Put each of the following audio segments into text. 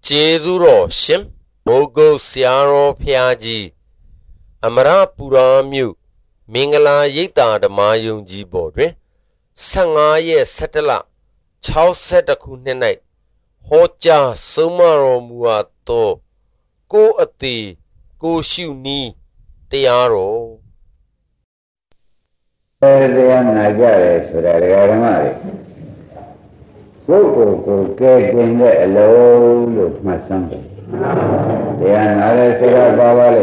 ကျေးဇူးတော်ရှင်မိုးကုတ်ဆရာတော်ဖျားကြီးအမရပူရာမြို့မင်္ဂလာရိပ်သာဓမ္မယုံကြည်ပေါ်တွင်15ရက်17လ62ခုနှစ်၌ဟောကြားဆုံးမတော်မူအပ်သောကိုယ်အသေးကိုရှုနီးတရားတော်တရားနာကြတယ်ဆိုတာဓမ္မတွေကိုယ်ကိုယ်ကဲတင်တဲ့အလုံးလို့မှတ်စမ်းတယ်တရားနာတယ်ဆိုတာပါပါလေ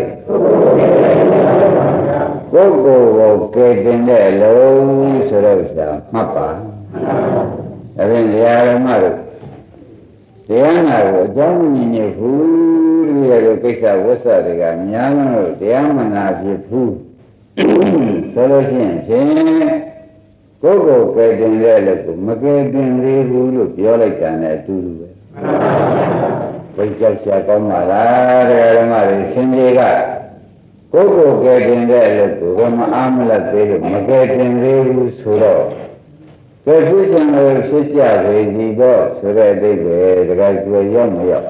ကိုယ်ကိုယ်ကဲတင်တဲ့အလုံးဆိုတော့ဆိုတာမှတ်ပါဒါဖြင့်တရားဓမ္မတို့တရားနာကိုအကြောင်းမမြင်နေဘူးလို့ရတဲ့ကိစ္စဝိသတွေကများလို့တရားမနာဖြစ်ဘူးဆိုလို့ရှိရင်ဖြင့်ကိုယ်ကိုယ်ကဲတင်တဲ့လို့မကဲတင်သေးဘူးလို့ပြောလိုက်တာနဲ့အတူတူပဲဘိတ်ကြောက်ရှာကောင်းပါလားတရားဓမ္မတွေရှင်ကြီးကကိုယ်ကိုယ်ကဲတင်တဲ့လို့ကိုမအားမလတ်သေးလို့မကဲတင်သေးဘူးဆိုတော့ကဲသူကျင်လို့ဖြစ်ကြပေဒီတော့ဆိုတဲ့အဓိပ္ပာယ်တခါကျွေရောက်မရောက်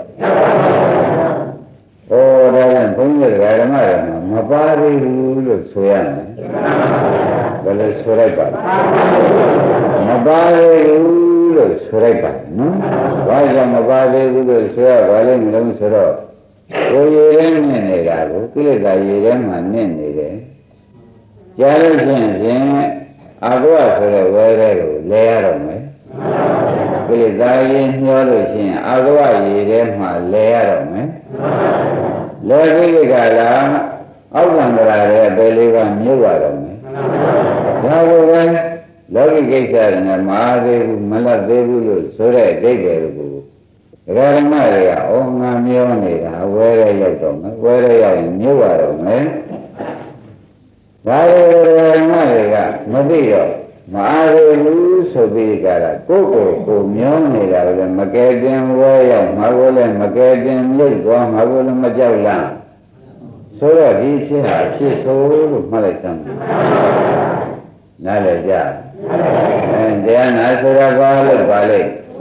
ဩဒါကဘုန်းကြီးဓမ္မတွေမပါသေးဘူးလို့ဆိုရမယ်ဘယ်လိုဆိုလိုက်ပါမပါသေးဘူးလို့ဆိုလိုက်ပါနော်ဘာကြောင့်မပါသေးဘူးလို့ဆိုရပါလိမ့်မလို့ဆိုတော့ကိုယ်ရည်ထဲနဲ့နေတာကိုကိလေသာရည်ထဲမှာနစ်နေတယ်ကြားလို့ရှိရင်အာဂဝဆိုတဲ့ဝဲတဲ့ကိုလဲရတော့မယ်ကိလေသာရည်မျောလို့ရှိရင်အာဂဝရည်ထဲမှာလဲရတော့မယ်လဲကိလေသာလားအောက်ကံတရာရဲ့ဘယ်လေးကမြုပ်ရတော့မယ်ဒါကိုပဲလောကီကိစ္စတွေနဲ့မအားသေးဘူးမလတ်သေးဘူးလို့ဆိုတဲ့အဓိပ္ပာယ်ကိုဓမ္မတွေကဩငါမျောနေတာဝဲရဲရောက်တော့မယ်ဝဲရဲရောက်ရင်မြုပ်ရတော့မယ်ဒါတွေဓမ္မတွေကမသိတော့မအားသေးဘူးဆိုပြီးကြတာကိုယ်ကိုမျောနေတာလည်းမကဲတင်ဝဲရောက်မှာကိုလည်းမကဲတင်မြုပ်သွားမှာကိုလည်းမကြောက်လားဆိုတော့ဒီဖြစ်ဟာဖြစ်ဆိုလို့မှတ်လိုက်စမ်းနားလည်ကြတရားနာဆိုတာဘာလို့ပါလဲ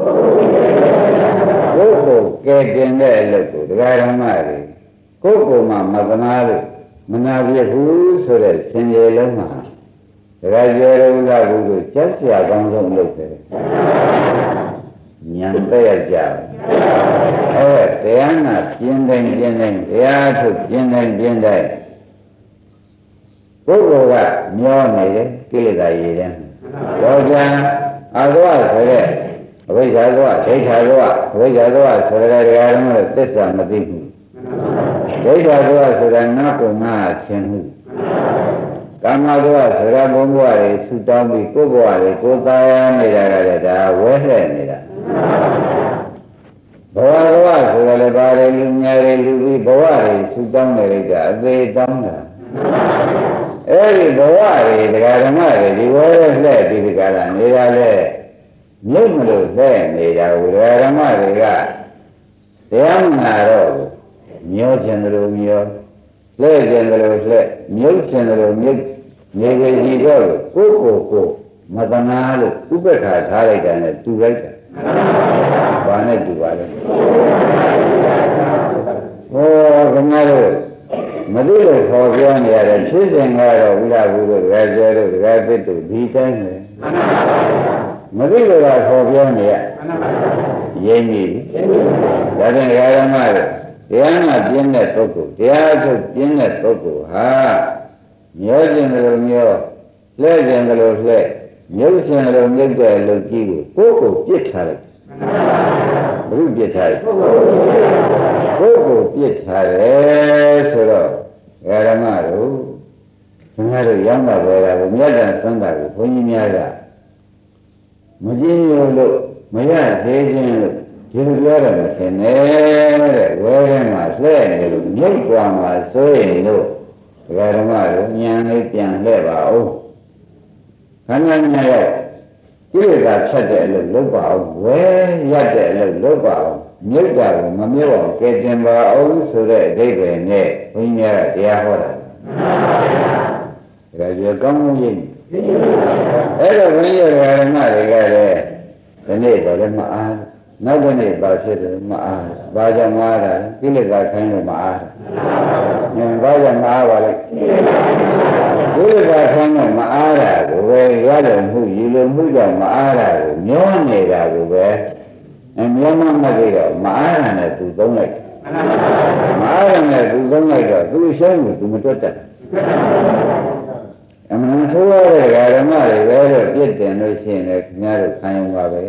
ကိုယ်ကိုကဲတင်တဲ့အလုပ်ကိုတရားဓမ္မတွေကိုယ်မှမကနာလို့မနာပြဘူးဆိုတဲ့သင်္ကြန်လုံးမှာတရားကျေရုံးလာဘူးလို့ကြက်စရာကောင်းဆုံးလုပ်တယ်ဉာဏ်တက်ရကြတရားနာပြင်းတိုင်းတရားထုတ်ပြင်းတိုင်းပုဂ္ဂိုလ်ကမျောနေတယ်ကိလေသာရည်တယ်တော့ကြအာသဝဆိုတဲ့အဝိဇ္ဇာသဝဒိဋ္ဌာသဝအဝိဇ္ဇာသဝဆိုတဲ့တရားဓမ္မတွေသစ္စာမသိဘူးဒိဋ္ဌာသဝဆိုတာနာကုငါဆင်းမှုကာမသဝဆိုတာဘုံဘဝတွေဆူတောင်းပြီးကိုယ်ဘဝတွေကိုယ်သားရနေတာကလည်းဒါဝဲလှည့်နေတာဘဝဆိုရလည်းဘာတွေလူညာတွေလူပြီးဘဝတွေဆူတောင်းနေလိုက်တာအသေးတောင်းတာအဲ့ဒီဘဝတွေတရားဓမ္မတွေဒီဝဲလှည့်ပြီးဒီကလာနေတာလေမြုပ်မလို့လှည့်နေတာကိုတရားဓမ္မတွေကတရားမနာတော့မျောခြင်းတို့မျောလှည့်ခြင်းတို့လှည့်မြုပ်ခြင်းတို့မြုပ်နေကြည်တော့ကိုမတနာလို့ဥပ္ပခါထားလိုက်တာနဲ့တူလိုက်တာဘာနဲ့တူပါလဲဟောခင်ဗျားတို့မသိလို့ခေါ်ပြောနေရတယ်ဖြစ်စဉ်ကတော့ဝိလာဘူးတို့ဒကာကျဲတို့ဒကာသစ်တို့ဒီတိုင်းပဲမသိလို့ကခေါ်ပြောနေရရင်းပြီဒါဖြင့်ဓမ္မတို့တရားနာပြင်းတဲ့ပုဂ္ဂိုလ်တရားထုတ်ပြင်းတဲ့ပုဂ္ဂိုလ်ဟာမျောခြင်းလိုမျောလှဲ့ခြင်းလိုလှဲ့မြုပ်ခြင်းလိုမြုပ်တဲ့လူကြီးကိုကိုယ်ပြစ်ထားလိုက်ဘုပြစ်ထားလိုက်ကိုယ်ပြစ်ထားတယ်ဆိုတော့ဓမ္မတို့ခင်ဗျားတို့ရောင်းတာပဲတာကိုမြတ်တန်သံတာကိုဘုန်းကြီးများကမကြည့်လို့မရသေးခြင်းလို့ဒီလိုပြောတယ်မထင်နဲ့တဲ့ဝဲထဲမှာလှဲ့နေလို့မြုပ်သွားမှာဆိုရင်လို့ဓမ္မတို့ဉာဏ်လေးပြန်လှည့်ပါဦးခန္ဓာများရဲ့ကိလေသာဖြတ်တဲ့အလုပ်လုပ်ပါအောင်ဝဲရက်တဲ့အလုပ်လုပ်ပါအောင်မြုပ်တာကိုမမြုပ်အောင်ကဲတင်ပါအောင်ဆိုတဲ့အဓိပ္ပာယ်နဲ့ဘုန်းကြီးများကတရားဟောတာဒါကြောင့်ကောင်းကောင်းရေးအဲ့တော့ဘုန်းကြီးဓမ္မတွေကလည်းဒီနေ့တော့လည်းမအားနောက်တစ်နေ့ပါဖြစ်တယ်မအားဘာကြောင့်မအားတာကိလေသာခိုင်းလို့မအားတာဘာကြောင့်မအားပါလဲကိလေသာခိုင်းလို့မအားတာကိုပဲရလို့မှုယူလို့မှုကြောင့်မအားတာကိုမျောနေတာကိုပဲမျောမှမသိတော့မအားတာနဲ့သူသုံးလိုက်မအားတာနဲ့သူသုံးလိုက်တော့သူရှုံးလို့သူမတွတ်တတ်အမှန်ဆိုရတဲ့ဓမ္မတွေပဲတော့ပြစ်တင်လို့ရှိရင်လည်းခင်ဗျားတို့ခံရုံပါပဲ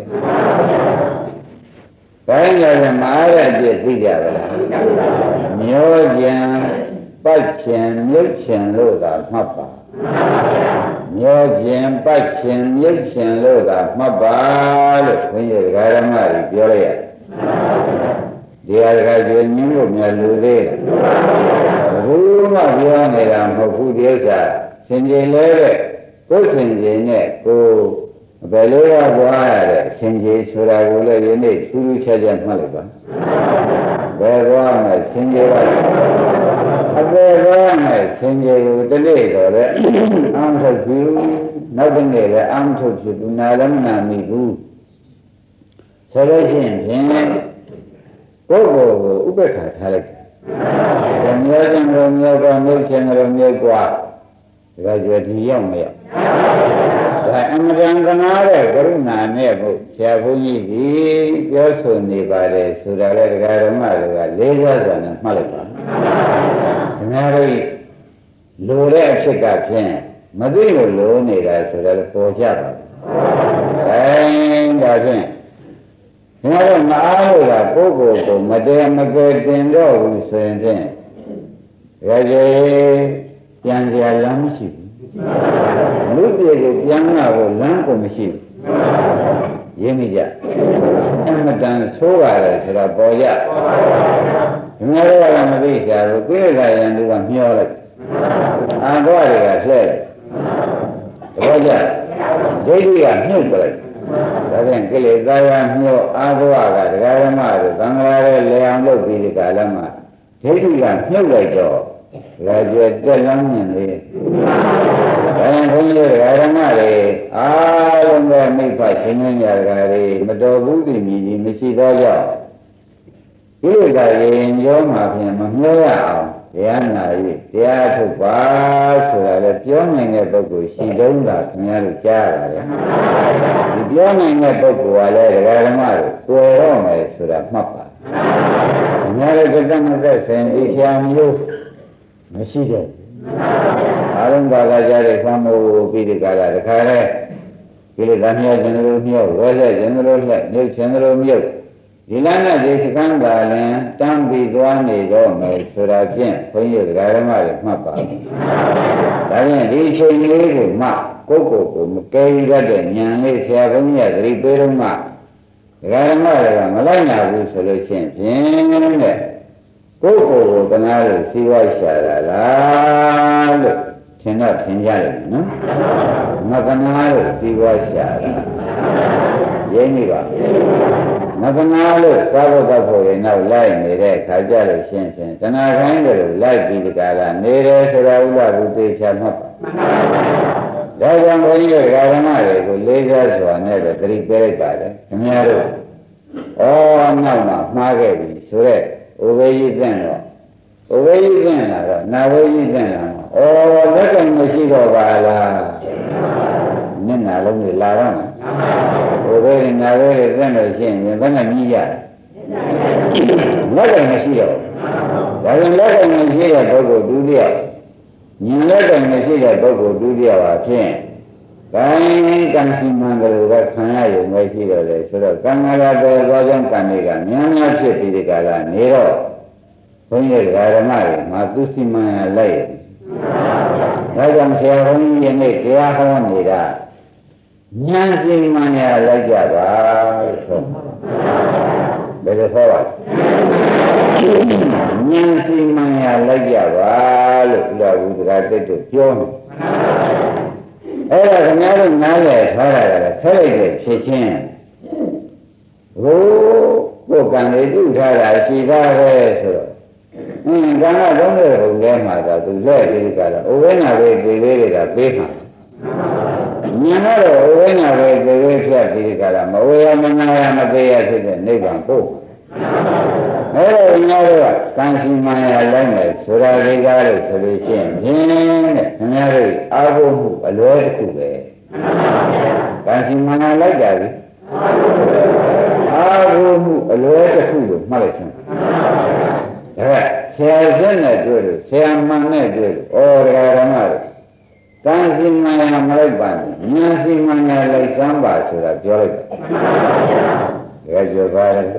။ဒါကြောင့်မအားရပြည့်သိကြပါလား။မျောကြံပတ်ချင်မြုပ်ချင်လို့သာမှတ်ပါ။မျောကြံပတ်ချင်မြုပ်ချင်လို့သာမှတ်ပါလို့ဘုန်းကြီးဓမ္မတွေပြောလိုက်ရတယ်။ဒီဟာကကျဉ်းညင်းလို့များလူသေးတယ်။ဘူးမှပြောနေတာမဟုတ်ဘူးဒီဥစ္စာရှင်ကြီးလဲတဲ့ကိုယ်ရှင်ကြီးနဲ့ကိုဘယ်လိုရသွားရတဲ့ရှင်ကြီးဆိုတာကိုလည်းဒီနေ့ထူးထူးခြားခြားမှတ်လိုက်ပါဘယ်သွားမယ်ရှင်ကြီးကအပေသွားမယ်ရှင်ကြီးကိုတနေ့တော့လေအမ်းထုတ်ပြီနောက်တစ်နေ့လည်းအမ်းထုတ်ပြီသူနာလည်းမနာမိဘူးဆိုလို့ရှိရင်ဖြင့်ပုဂ္ဂိုလ်ကိုဥပ္ပခါထားလိုက်တယ်။မြေခြင်းတော်မြေကွာမြုပ်ခြင်းတော်မြေကွာဒါကြွယ်ဒီရောက်မရောက်ဒါအမှန်တန်ကနာတဲ့ကရုဏာနဲ့ဘုရားဘုန်းကြီးကြီးပြောဆိုနေပါတယ်ဆိုတာလေတရားဓမ္မတွေကလေးစားစွာနဲ့မှတ်လိုက်ပါခင်ဗျားတို့လိုတဲ့အဖြစ်ကဖြင့်မသိလို့လိုနေတာဆိုတာလေပေါ်ကြပါဒါဖြင့်ခင်ဗျားတို့မအားလို့ကပုဂ္ဂိုလ်ကိုမတည်မကယ်တင်တော့ဘူးဆိုရင်ဖြင့်ဒါကြွယ်ပြန်ကြလမ်းမရှိဘူးလူပြေကိုပြန်လာဖို့လမ်းကိုမရှိဘူးရင်းမိကြအမှန်တန်ဆိုးရတယ်ဆိုတော့ပေါ်ကြဒီမှာတော့မသိကြဘူးကိလေသာရန်သူကမျောလိုက်အာဘောတွေကလှဲ့တော့ကြဒိဋ္ဌိကမြုပ်ပလိုက်ဒါဖြင့်ကိလေသာရမျောအာဘောကတရားဓမ္မကိုသံဃာရဲ့လေအောင်လုပ်ပြီးဒီကလာမှဒိဋ္ဌိကမြုပ်လိုက်တော့လာကျတက်လမ်းမြင်လေဘယ်ဘုန်းကြီးဓမ္မတွေအားလုံးပဲမိဖရှင်မင်းညာဓာတွေမတော်ဘူးတည်မြည်ကြီးမရှိတော့ကြောင့်ဒီလိုကရင်ရောမှာဖြင့်မမျောရအောင်တရားနာ၍တရားထုတ်ပါဆိုတာလေပြောနိုင်တဲ့ပုဂ္ဂိုလ်ရှိတုံးတာခင်ဗျားတို့ကြားရတယ်ဒီပြောနိုင်တဲ့ပုဂ္ဂိုလ်ကလည်းဓမ္မတွေတွေ့တော့မယ်ဆိုတာမှတ်ပါခင်ဗျားတို့ကတည်းကဆင်ဒီဆရာမျိုးမရှိတဲ့အားလုံးပါလာကြတဲ့ဖမ်းမိုးပြီးဒီကလာတခါလဲကိလေသာမျောခြင်းတို့မျောဝဲလဲခြင်းတို့လှဲ့မြုပ်ခြင်းတို့မြုပ်ဒီလမ်းနဲ့ဒီစကံသာလင်တန်းပြီးသွားနေတော့မယ်ဆိုတာဖြင့်ဘုန်းကြီးဓမ္မတွေမှတ်ပါဒါဖြင့်ဒီအချိန်လေးကိုမှကိုယ့်ကိုယ်မကယ်ရတဲ့ဉာဏ်လေးဆရာဘုန်းကြီးကသတိပေးတော့မှဓမ္မတွေကမလိုက်နိုင်ဘူးဆိုလို့ရှိရင်ဖြင့်တဲ့ကိုယ့်ကိုယ်ကိုတနာလို့စီဝါရှာတာလားလို့ထင်တော့ထင်ကြတယ်နော်မကနာလို့စီဝါရှာတာရင်းနေပါမကနာလို့သာဝတ္တဖို့ရင်တော့လိုက်နေတဲ့ခါကြလို့ရှင်းရှင်းတဏှာခိုင်းတယ်လို့လိုက်ပြီးဒီကလာနေတယ်ဆိုတာဥပဒုသေချာမှတ်ပါဒါကြောင့်ဘုန်းကြီးဓမ္မတွေကိုလေးစားစွာနဲ့ပဲသတိပေးလိုက်ပါတယ်ခင်ဗျားတို့နောက်မှာမှားခဲ့ပြီဆိုတော့ဥပေယိသင်တော့ဥပေယိသင်လာတော့နာဝေယိသင်လာတော့လက်ကံမရှိတော့ပါလားမျက်နှာလုံးတွေလာတော့ဥပေယိနာဝေယိသင်လို့ရှိရင်ဘယ်နဲ့ကြီးရလက်ကံမရှိတော့ဒါကြောင့်လက်ကံမရှိတဲ့ပုဂ္ဂိုလ်ဒုတိယဉာဏ်လက်ကံမရှိတဲ့ပုဂ္ဂိုလ်ဒုတိယပါဖြင့်ကံကံစီမံကြလို့ပဲခံရရုံပဲရှိတော့တယ်ဆိုတော့ကံငါရတဲ့သောကြောင့်ကံတွေကများများဖြစ်ပြီးဒီကလာနေတော့ဘုန်းကြီးဓမ္မတွေမှာသူစီမံရလိုက်ဒါကြောင့်ဆရာဘုန်းကြီးယနေ့တရားဟောနေတာဉာဏ်စီမံရလိုက်ကြပါဆိုဘယ်လိုဟောပါဉာဏ်စီမံရလိုက်ကြပါလို့ဘုရားဘုရားတက်တို့ပြောနေအဲ့ဒါခင်ဗျားတို့နားလည်ထားရတာထဲလိုက်တဲ့ဖြစ်ချင်းဟိုကိုယ်ကံလေးပြုထားတာရှိသားပဲဆိုတော့ကံကသုံးတဲ့ဘုံထဲမှာသာသူလက်ပြီးကြတာဩဝိနာဝေဒီလေးတွေကပေးမှာမဉာဏ်ကတော့ဝိညာဉ်ပဲသေဝေဖြတ်ပြီးကြတာမဝေယမနာယမသေးရဖြစ်တဲ့နိဗ္ဗာန်ပို့အဲ့တော့ညာတော့ကံစီမာယာလိုက်မယ်ဆိုတာဒီကားလို့ဆိုလို့ရှိရင်ဖြင့်တဲ့ခင်ဗျားတို့အာဟုမှုအလွဲတစ်ခုပဲကံစီမာယာလိုက်တာလေအာဟုမှုအလွဲတစ်ခုလို့မှတ်လိုက်ချင်ဒါကဆရာစက်နဲ့တွေ့လို့ဆရာမှန်နဲ့တွေ့လို့ဩဒကာဓမ္မတို့ကံစီမာယာမလိုက်ပါနဲ့ဉာဏ်စီမာယာလိုက်စမ်းပါဆိုတာပြောလိုက်တယ်ဒါကြောင့်ပါတယ်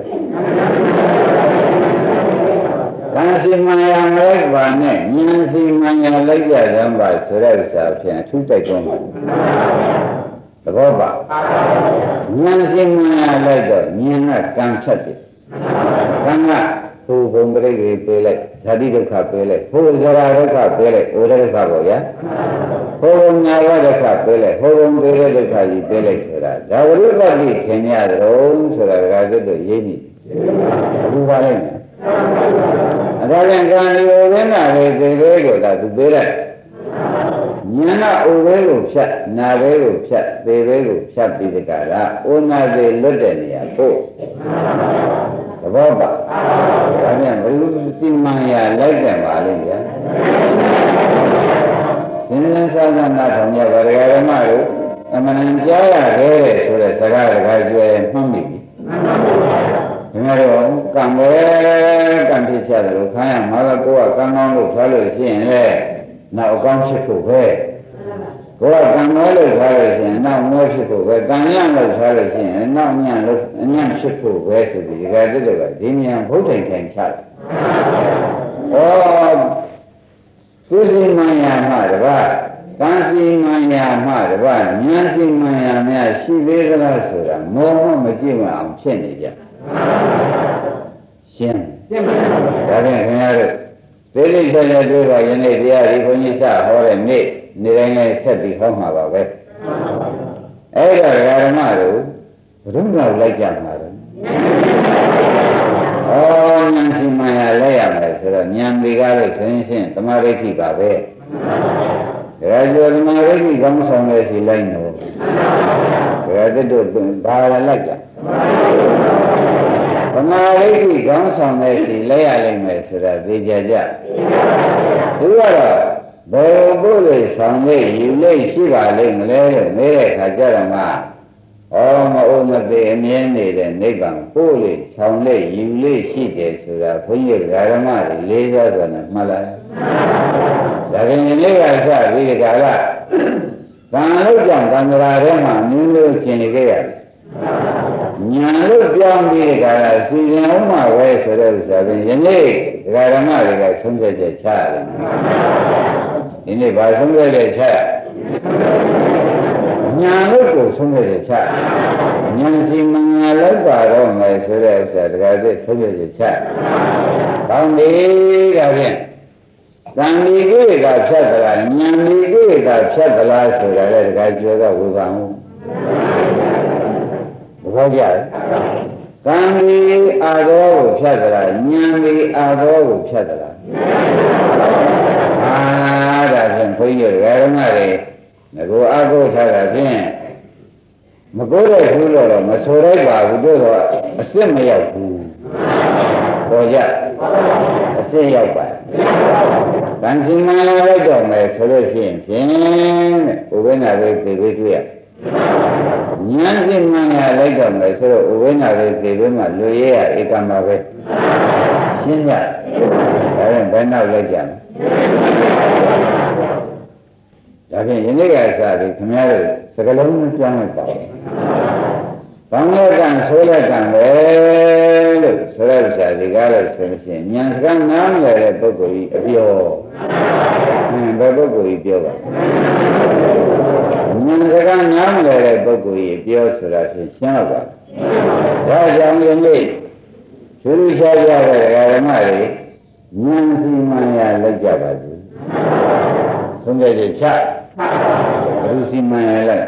ကံစီမာယာမလိုက်ပါနဲ့ဉာဏ်စီမာယာလိုက်ကြစမ်းပါဆိုတဲ့ဥစ္စာဖြင့်အထူးတိုက်တွန်းပါသဘောပါဉာဏ်စီမာယာလိုက်တော့ဉာဏ်ကကံချက်တယ်ကံကဘုံဘုံပြိတိပေးလိုက်ဓာတိဒုက္ခပေးလိုက်ဘုဇရာဒုက္ခပေးလိုက်ဩဒဒုက္ခပေါ့ဗျာဘုံညာဝဒုက္ခပေးလိုက်ဘုံပေးတဲ့ဒုက္ခကြီးပေးလိုက်ဆိုတာဒါဝိပဿနာထင်ရတယ်ဆိုတာကစက်တော့ရေးနေအခုပါလိုက်မယ်အဒါပြန်ကံဒီဥပင်းနာလေးသေသေးကိုသာသူပေးလိုက်ဉာဏ်ကဥပင်းကိုဖြတ်နာလေးကိုဖြတ်သေသေးကိုဖြတ်ပြီးတကလားဥနာသေးလွတ်တဲ့နေရာပို့သဘောပါဒါပြန်ဘယ်လိုစီမံရလိုက်တယ်ပါလိမ့်ဗျာသင်္လန်းသာသနာထောင်ရဗရဂရမတို့အမှန်ကြားရခဲ့တဲ့ဆိုတဲ့စကားတကားကျွဲမှတ်မိပြီခင်ဗျားတို့ကံပဲကံဖြစ်ချတယ်လို့ခံရမှာကကိုယ်ကကံကောင်းလို့ထားလို့ရှိရင်လေနောက်အကောင်းဖြစ်ဖို့ပဲကိုယ်ကကံမဲလို့ထားလို့ရှိရင်နောက်မဲဖြစ်ဖို့ပဲကံညံ့လို့ထားလို့ရှိရင်နောက်ညံ့လို့အညံ့ဖြစ်ဖို့ပဲဆိုပြီးဒီကတည်းကဒီဉာဏ်ဘုဒ္ဓံထိုင်ချတယ်ဩသုစီမညာမှာတပါးကံစီမညာမှာတပါးဉာဏ်စီမညာများရှိသေးသလားဆိုတာမောဟမကြည့်မအောင်ဖြစ်နေကြရှင်းပါဒါဖြင့်ခင်ဗျားတို့သိလိမ့်ဆက်ရတွေ့ပါယနေ့တရားဒီဘုန်းကြီးစဟောတဲ့နေ့တိုင်းလည်းဆက်ပြီးဟောမှာပါပဲအဲ့ဒါဓမ္မတို့ဘုရားလိုက်ကြမှာလေဩဉာဏ်စီမံရလဲရမယ်ဆိုတော့ဉာဏ်ဒီကားလို့ခင်းရှင်းသမာဓိရှိပါပဲဒါကြောင့်သမာဓိရှိကောင်းဆောင်တဲ့စီလိုက်နော်ဒါတို့ဘာလိုက်ကြသမာဓိရှိကောင်းဆောင်တဲ့စီလဲရလိမ့်မယ်ဆိုတာသိကြကြသူကတော့ဘယ်ဘုလို့ဆောင်လေးယူလေးရှိပါလိမ့်မလဲလို့မေးတဲ့အခါကျတော့မှဩမအိုမသေးအမြဲနေတဲ့နိဗ္ဗာန်ပို့လေးဆောင်လေးယူလေးရှိတယ်ဆိုတာဘုန်းကြီးဓမ္မတွေလေးစားစွာနဲ့မှတ်လိုက်ဒါပြင်လေးကစပြီးဒီကလာကံလို့ကြောင့်ကံကြရာထဲမှာမျိုးမျိုးကျင်နေကြရတယ်ညာလို့ပြောင်းပြီးဒီကလာစီရင်အောင်မှပဲဆိုတဲ့ဥစ္စာပြင်ယနေ့ဓမ္မတွေကဆုံးဖြတ်ချက်ချရတယ်ဒီနေ့ဘာဆုံးဖြတ်ချက်ချညာလို့ကိုဆုံးဖြတ်ချက်ချညာစီမငါလောက်ပါတော့မယ်ဆိုတဲ့ဥစ္စာတခါတည်းဆုံးဖြတ်ချက်ချကောင်းပြီဒါဖြင့်ကံဒီကိကဖြတ်သလားညာဒီကိကဖြတ်သလားဆိုတာလည်းတခါကျော်ကဝေဖန်မှုဘောကြကံဒီအာတော်ကိုဖြတ်သလားညာဒီအာတော်ကိုဖြတ်သလားဒါဖြင့်ဘုန်းကြီးဓမ္မတွေငကိုအကုထားတာဖြင့်မကိုတဲ့သူတော့မဆိုလိုက်ပါဘူးတို့တော့အစ်စ်မရောက်ဘူးပေါ်ကြအစ်စ်ရောက်ပါတန်စီမလာလိုက်တော့မယ်ဆိုလို့ရှိရင်ဖြင့်ဥပ္ပနာပဲသိပြီးတွေ့ရဉာဏ်စီမလာလိုက်တော့မယ်ဆိုတော့ဥပ္ပနာပဲသိပြီးမှလူရဲရဧကံပါပဲရှင်းကြဒါရင်ဘယ်နောက်လိုက်ကြမလဲဒါဖြင့်ယနေ့ကစပြီးခင်ဗျားတို့စကလုံးပြောင်းလိုက်ပါဦး။ဘာလို့ကံဆိုရကံပဲလို့ဆိုရတဲ့ဆရာဒီကားလို့ဆိုလို့ရှိရင်ဉာဏ်စကားနားမလဲတဲ့ပုဂ္ဂိုလ်ကြီးအပြောဘယ်ပုဂ္ဂိုလ်ကြီးပြောပါဉာဏ်စကားနားမလဲတဲ့ပုဂ္ဂိုလ်ကြီးပြောဆိုတာဖြင့်ရှင်းတော့ပါဒါကြောင့်ယနေ့သူလူရှားရတဲ့ဓမ္မတွေဉာဏ်စီမံရလိုက်ကြပါစို့ဆုံးဖြတ်ချက်ချဘုစီမံရလို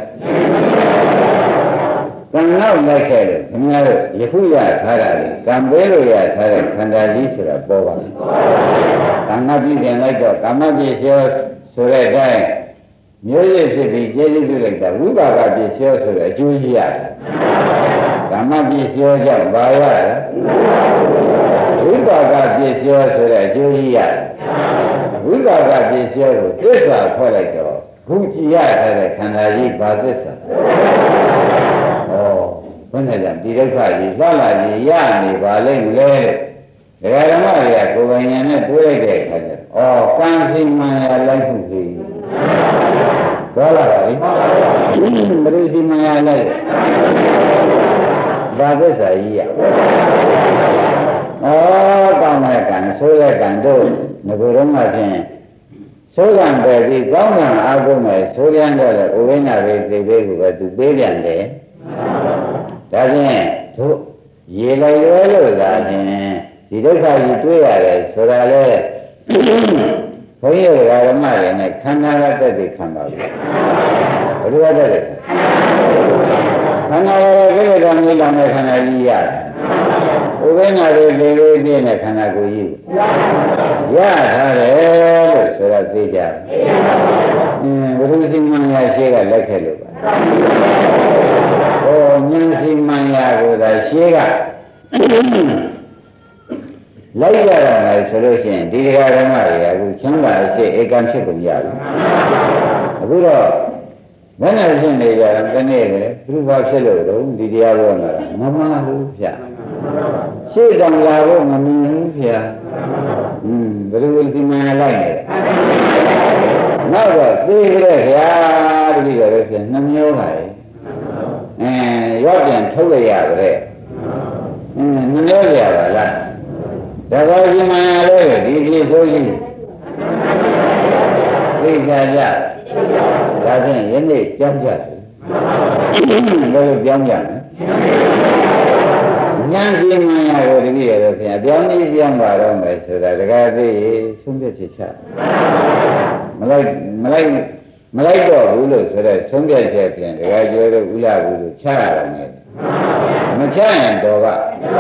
က်ကံနောက်လိုက်ခဲ့တယ်ခင်ဗျားတို့ယခုရထားတာလေကံပေးလို့ရထားတဲ့ခန္ဓာကြီးဆိုတာပေါ်ပါကံမပြည့်ပြန်လိုက်တော့ကမ္မပြည့်ကျော်ဆိုတဲ့အတိုင်းမျိုးရည်ဖြစ်ပြီးကျေးဇူးပြုလိုက်တာဝိပါကပြည့်ပြောဆိုတဲ့အကျိုးကြီးရတယ်ဓမ္မပြည့်ပြောကြောင့်ဘာရတယ်ဝိပါကပြည့်ပြောဆိုတဲ့အကျိုးကြီးရတယ်ဝိပါကပြည့်ပြောကိုသစ္စာဖွဲ့လိုက်တော့ခုကြည်ရတဲ့ခန္ဓာကြီးဘာသစ္စာဘယ်နဲ့လဲဒီဒုက္ခကြီးလှလာကြီးရနေပါလိမ့်မလဲဒကာဓမ္မတွေကကိုယ်ပိုင်ဉာဏ်နဲ့တွေးလိုက်တဲ့အခါကျတော့ကံစီမံရလိုက်မှုကြီးသွားလာပါလိမ့်ပရိစီမံရလိုက်ဘာသစ္စာကြီးရကောင်းတဲ့ကံဆိုးတဲ့ကံတို့ငါတို့ကဖြင့်ဆိုးကံပဲပြီးကောင်းကံအားကိုးမယ်ဆိုးပြန်တော့လေဥပိ္ပနာပဲသိသေးကိုပဲသူသေးပြန်တယ်ဒါဖြင့်တို့ရေလိုက်ရွယ်လို့သာဖြင့်ဒီဒုက္ခကြီးတွေ့ရတယ်ဆိုတာလေဘုန်းကြီးဓမ္မတွေနဲ့ခန္ဓာရတ္တိခံပါဘူးဘယ်လိုရတတ်လဲခန္ဓာရကိလေသာမျိုးလောင်တဲ့ခန္ဓာကြီးရတယ်ဥပိ္ပနာတွေလေလေးပြည့်တဲ့ခန္ဓာကိုယ်ကြီးရထားတယ်လို့ဆိုတာသိကြဘုရားရှင်မင်းရရှိကလက်ခဲ့လို့ပါဉာဏ်စီမံရာကိုသာရှင်းကလိုက်ရတာလေဆိုလို့ရှိရင်ဒီဓမ္မတွေကအခုချမ်းသာအစ်ဧကံဖြစ်ကုန်ကြပြီအခုတော့ဘယ်နဲ့ဖြစ်နေကြတာတနေ့လေသူဘာဖြစ်လို့တော့ဒီတရားပေါ်လာတာမမှန်ဘူးဗျရှေ့တောင်လာဖို့မမြင်ဘူးဗျဘယ်လိုစီမံလိုက်နေနောက်တော့သိကြရဲ့ဗျာတတိယလည်းဖြစ်နှမျိုးပါလေရောက်ပြန်ထုတ်ရရတဲ့နှမျိုးရပါလားဒါပေါ်စီမံရလို့ဒီဖြစ်ဆိုရင်သိကြကြဒါဖြင့်ယနေ့ကြောင်းကြတယ်ဘယ်လိုကြောင်းကြလဲဉာဏ်စီမံရကိုတတိယတော့ဖြင့်ပြောင်းပြီးပြောင်းပါတော့မယ်ဆိုတာတကားသိဆုံးဖြတ်ချက်ချမလိုက်တော့ဘူးလို့ဆိုတော့ဆုံးဖြတ်ချက်ပြန်တကားကျော်တော့ဥလာဘူးလို့ချရတယ်မချရင်တော့ကဒါ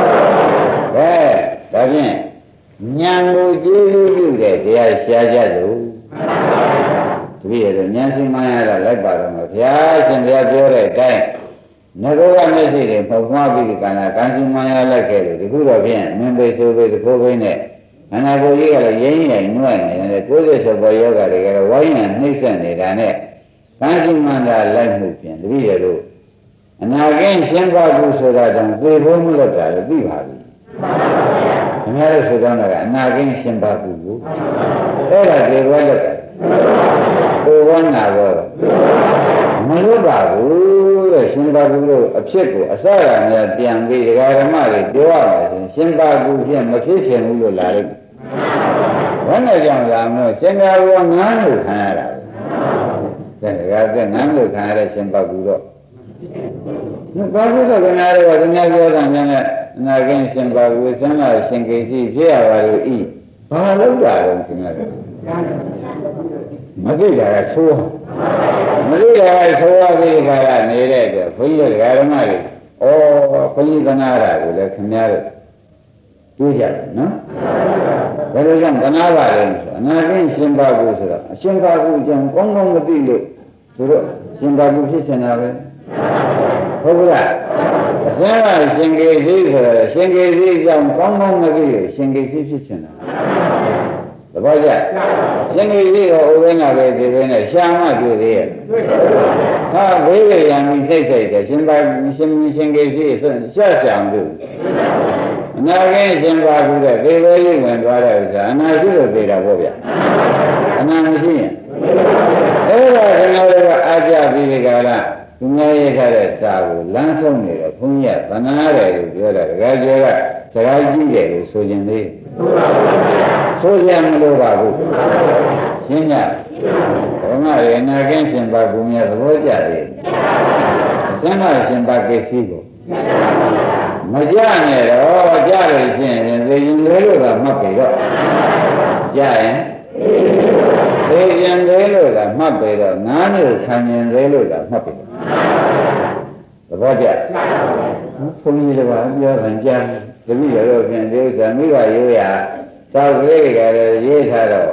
ဖြင့်ဉာဏ်ကိုကျေးဇူးပြုတဲ့တရားရှားကြလို့တပည့်ရဉာဏ်စီမံရတာလိုက်ပါတော့မယ်ဘုရားရှင်ဘုရားပြောတဲ့အတိုင်းငါတို့ကမျက်စိတွေပုံမှားပြီးဒီကံကံစီမံရလိုက်ခဲ့လို့ဒီခုတော့ဖြင့်မင်းပိဆိုးပိတကိုးပိနဲ့ခန္ဓာကိုယ်ကြီးကလည်းရင်းရင်းနှွဲ့နေတယ်90ဆိုပေါ်ယောဂတွေကလည်းဝိုင်းရနှိမ့်ဆက်နေတာနဲ့ကံစီမံတာလိုက်မှုဖြင့်တပည့်ရတို့အနာကင်းရှင်းပါဘူးဆိုတာတောင်သိဖို့မလို့တာလည်းသိပါပြီခင်ဗျားတို့ဆိုတော့ကအနာကင်းရှင်းပါဘူးကိုအဲ့ဒါဒီဘက်လို့ကိုယ်ဝန်းနာတော့မလို့ပါဘူးတဲ့ရှင်းပါဘူးလို့အဖြစ်ကိုအစရများပြန်ပြီးဒကာဓမ္မတွေပြောရမယ်ဆိုရင်ရှင်းပါဘူးဖြင့်မဖြစ်ချင်ဘူးလို့လာလိုက်ဘယ်နဲ့ကြောင့်လာမလို့ရှင်သာဘောငန်းလို့ခံရတာပဲဒကာကငန်းလို့ခံရတဲ့ရှင်းပါဘူးတော့ဘာလို့တော့ခင်ဗျားတို့ကခင်ဗျားပြောတာနဲ့အနာကင်းရှင်ပါဘူးဆန်းလာရှင်ကိစီဖြစ်ရပါလို့ဤဘာလို့တာလဲခင်ဗျားတို့မသိတာကသိုးမသိတာကသိုးရပြီးခါရနေတဲ့အတွက်ဘုန်းကြီးတို့ဓမ္မတွေဘုန်းကြီးကနာတာကိုလည်းခင်ဗျားတို့တွေးကြတယ်နော်ဘယ်လိုကြောင့်ကနာပါလဲဆိုအနာကင်းရှင်ပါဘူးဆိုတော့အရှင်ပါဘူးအကြောင်းကောင်းကောင်းမသိလို့သူတို့ရှင်ပါဘူးဖြစ်နေတာပဲဟုတ်ကဲ့အစကရှင်ကေစီဆိုတော့ရှင်ကေစီကြောင့်ကောင်းကောင်းမသိလို့ရှင်ကေစီဖြစ်နေတာသဘောကျရှင်ကေစီကိုဥပ္ပန္နပဲဒီပဲနဲ့ရှာမှတွေ့သေးရဲ့ဟာဘေးရရံပြီးသိတယ်ရှင်ပါရှင်ကေစီဆိုရှာရှာမလို့အနာကင်းရှင်ပါဘူးတဲ့ဒီပဲကြီးဝင်သွားတဲ့ဥစ္စာအနာရှိလို့သိတာပေါ့ဗျအနာမရှိရင်အဲ့ဒါကျွန်တော်တို့ကအားကြပြီးဒီကလာသူများရေးထားတဲ့စာကိုလမ်းဆုံးနေတော့ဘုန်းကြီးကဗနာတယ်လို့ပြောတာတကယ်ကျော်ကစကားကြီးတယ်လို့ဆိုခြင်းသေးဆိုရမလို့ပါဘူးရှင်းညဘုရားရဲ့နာကင်းရှင်ပါဘုံရဲ့သဘောကျတယ်ရှင်းမရှင်ပါကိစ္စကိုမကြနဲ့တော့ကြလို့ရှိရင်သိရင်လေးလို့ကမှတ်ပြီတော့ကြရင်သိရင်လေးလို့ကမှတ်ပြီတော့နားလို့ခံရင်လေးလို့ကမှတ်ပြီသဘောကျဘုန်းကြီးတွေကပြောတယ်ကြားတပည့်ရတော့ဖြင့်ဒီဥစ္စာမိဘရိုးရာသောက်ကလေးတွေကလည်းရေးထားတော့တ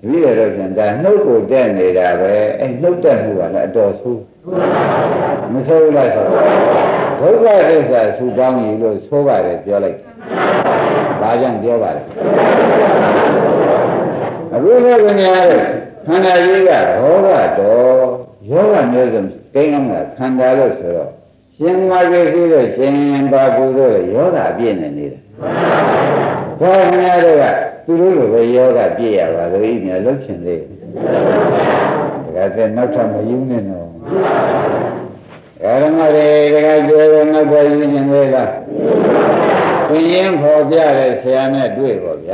ပြီးတော့ကျန်ဒါနှုတ်ကိုတက်နေတာပဲအဲနှုတ်တက်မှုကလည်းအတော်ဆိုးမဆိုးလားဆိုဒုက္ခသစ္စာဆူတောင်းရလို့ဆိုးပါတယ်ပြောလိုက်ဘာကြောင့်ပြောပါလဲအခုလည်းခင်ဗျားတို့ခန္ဓာကြီးကရောဂတော်ယောဂမျိုးစုံကိန်းအောင်ကခန္ဓာလို့ဆိုတော့ရှင်မာကိစီတို့ရှင်ပါကုတို့ယောဂအပြည့်နဲ့နေတာဒါခင်ဗျားတို့ကသူတို့လိုပဲယောဂပြည့်ရပါလို့ဤများလှုပ်ချင်သေးတယ်ဒါကနောက်ထပ်မယူနေတော့ဓမ္မတွေတကယ်ပြောတော့နောက်ထပ်ယူနေသေးလားသင်ရင်ဖော်ပြတဲ့ဆရာနဲ့တွေ့ပါဗျာ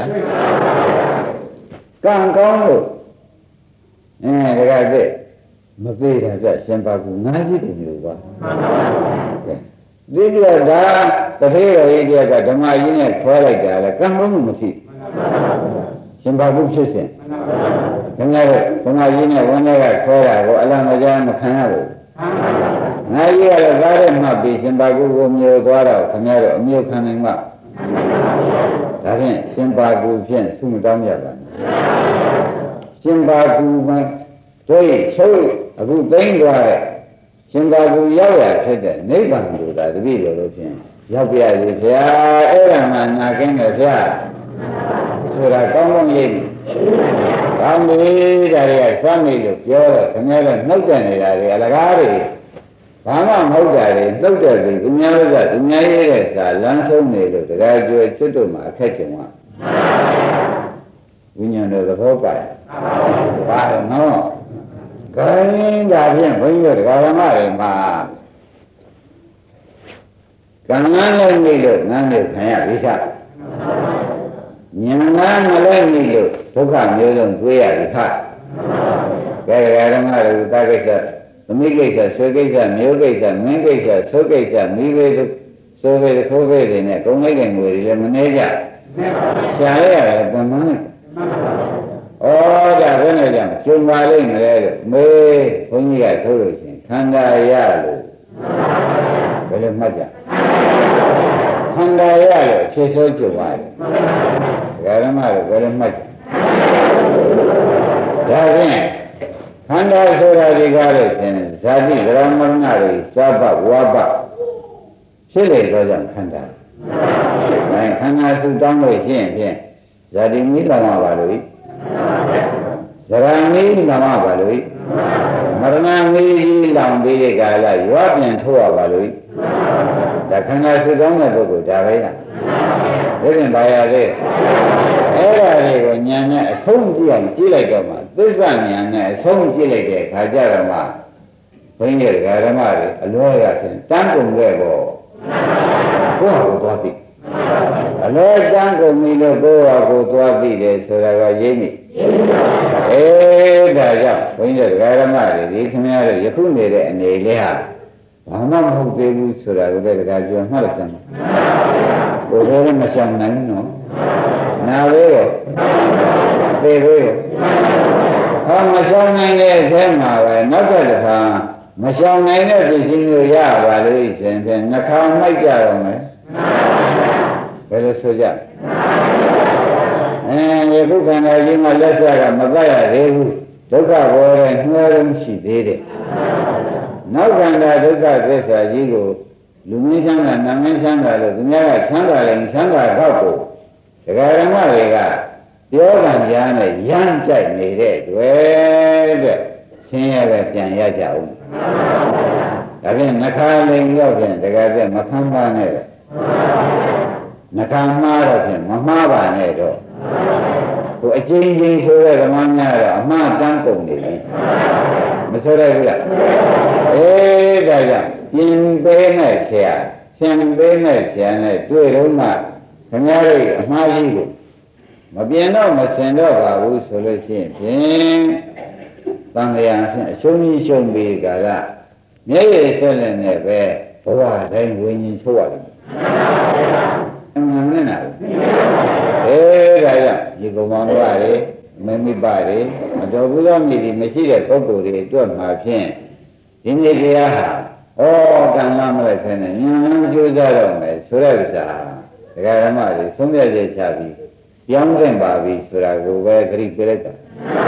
ကံကောင်းလို့တကယ်သိမသေးတာကြရှင်ပါကူငါးကြီးတွေမျိုးပါဒီပြဒါတထေးတော်ကြီးကဓမ္မကြီးနဲ့ခွဲလိုက်တာလေကံကောင်းမှုမရှိရှင်ပါကူဖြစ်စဉ်ဓမ္မကြီးနဲ့ဝန်ထဲကခွဲတာကိုအလံမကြားမခံရဘူးငါကြီးကလည်းသားတဲ့မှတ်ပြီးရှင်ပါကူကိုမျိုးသွားတော့ခင်ဗျားတို့အမျိုးခံနိုင်မှာဒါဖြင့်ရှင်ပါကူဖြင့်သုမတောင်းရပါမယ်ရှင်ပါကူမှာတို့ချုပ်အခုသိမ့်သွားတဲ့ရှင်ပါကူရောက်ရဖြစ်တဲ့နိဗ္ဗာန်ကိုသာတပည့်တော်တို့ဖြင့်ရောက်ပြရစီဗျာအဲ့ဒါမှနာကင်းတယ်ဗျာဆိုတာကောင်းကောင်းရေးပြီကောင်းပြီဒါတွေကစွမ်းမိလို့ပြောတော့ခင်ဗျားတို့နှုတ်တယ်နေတာတွေအလကားတွေဘာမှမဟုတ်တာတွေနှုတ်တယ်ပြီခင်ဗျားတို့ကသူများရေးတဲ့စာလမ်းဆုံးနေလို့တရားကျွဲကျွတ်တို့မှာအခက်ကြုံသွားဝိညာဉ်တော်သဘောပါပါတော့နော်ခိုင်းဒါဖြင့်ဘုန်းကြီးတို့ဓမ္မတွေမှာကံငန်းလည်းနေလို့ငန်းလို့ခံရပြီခါဉာဏ်ငန်းမလည်းနေလို့ဒုက္ခမျိုးစုံတွေ့ရပြီခါကဲဓမ္မတွေတာကိစ္စသမီးကိစ္စဆွေကိစ္စမျိုးကိစ္စမင်းကိစ္စသုကိစ္စမိဘတို့ဆိုပေခိုးပေတွေနဲ့ကုံလိုက်တဲ့ငွေတွေလည်းမနှဲကြရှားရတယ်တမန်ဩဒါဘယ်နဲ့ကြောင့်ကျုံပါလိမ့်မယ်လို့မေးဘုန်းကြီးကထိုးလို့ရှင်ခန္ဓာရလို့ဘယ်လိုမှတ်ကြခန္ဓာရလို့ဖြည့်ဆိုးကျုံပါတယ်ဓမ္မတို့ဘယ်လိုမှတ်ကြဒါဖြင့်ခန္ဓာဆိုတာဒီကားလို့ရှင်ဇာတိဗရမဏတွေသာပဝါပဖြစ်လေတော့ကြောင့်ခန္ဓာခန္ဓာစုတောင်းလို့ရှိရင်ဖြင့်ဇာတိမိလောင်ပါလို့ဇရာမိလောင်ပါလို့မရဏမိကြီးလောင်ပြီးတဲ့ကာလရွာပြန်ထိုးရပါလို့ဒါခန္ဓာစုတောင်းတဲ့ပုဂ္ဂိုလ်ဒါပဲလားဒါဖြင့်ဘာရလဲအဲ့ဒါတွေကိုဉာဏ်နဲ့အဆုံးကြည့်အောင်ကြည့်လိုက်တော့မှသစ္စာဉာဏ်နဲ့အဆုံးကြည့်လိုက်တဲ့အခါကျတော့မှဘုန်းကြီးဓမ္မတွေအလွဲရဖြင့်တန်းကုန်ခဲ့ပေါ့ကိုယ့်ဟာကိုသွားပြီအလွဲတန်းကုန်ပြီလို့ကိုယ့်ဟာကိုသွားပြီလေဆိုတာကရင်းနေဒါကြောင့်ဘုန်းကြီးဓမ္မတွေဒီခင်ဗျားတို့ယခုနေတဲ့အနေလေးဟာဘာမှမဟုတ်သေးဘူးဆိုတာကိုလည်းဒါကြောင့်မှတ်လိုက်ကြမှာကိုယ်လည်းမရှောင်နိုင်ဘူးနော်နာလေးရောသေသေးရောဟောမရှောင်နိုင်တဲ့အထဲမှာပဲနောက်တစ်ခါမရှောင်နိုင်တဲ့ပြည်စည်းမျိုးရပါလို့ရှင်ဖြင့်နှခါမိုက်ကြတော့မယ်ဘယ်လိုဆိုကြယခုခန္ဓာကြီးမှာလက်ဆက်ကမပတ်ရသေးဘူးဒုက္ခဘောရဲ့နှွှဲလုံးရှိသေးတယ်နောက်ခန္ဓာဒုက္ခသစ္စာကြီးကိုလူမင်းချမ်းသာနာမင်းချမ်းသာလို့သူများကချမ်းသာရင်ချမ်းသာတော့ကိုဒကာဓမ္မတွေကပြောကံကြားနဲ့ရမ်းကြိုက်နေတဲ့တွေ့တဲ့ဆင်းရဲပဲပြန်ရကြအောင်ဒါဖြင့်နှခါလိန်ရောက်ဖြင့်ဒကာကျမခံပါနဲ့နှခါမှားတော့ဖြင့်မမှားပါနဲ့တော့ဟိုအချင်းချင်းဆိုတဲ့ဓမ္မများတော့အမှားတန်းကုန်နေပြီမဆိုရဘူးလားဒါကြောင့်ပြင်ပေးနဲ့ဆရာရှင်ပေးနဲ့ဆရာနဲ့တွေ့တော့မှခင်ဗျားတို့အမှားကြီးကိုမပြင်တော့မဆင်တော့ပါဘူးဆိုလို့ရှိရင်ဖြင့်သံဃာဖြင့်အရှုံးကြီးရှုံးပြီးကာလမျက်ရည်ဆက်လက်နဲ့ပဲဘဝတိုင်းဝิญဉ်ချိုးရတယ်အမှန်နဲ့နာဒါကြောင့်ဒီကောင်မောင်တို့ကလေမမိပါလေမတော်ဘူးသောမြည်ဒီမရှိတဲ့ပုဂ္ဂိုလ်တွေအတွက်မှာဖြင့်ဒီနေ့တရားဟာကံမမလိုက်ခဲနဲ့ဉာဏ်ကြိုးစားတော့မယ်ဆိုတဲ့ဥစ္စာဒကာဓမ္မတွေသုံးပြချက်ချပြီးပြောင်းသင့်ပါပြီဆိုတာကိုပဲသတိပေးလိုက်တာ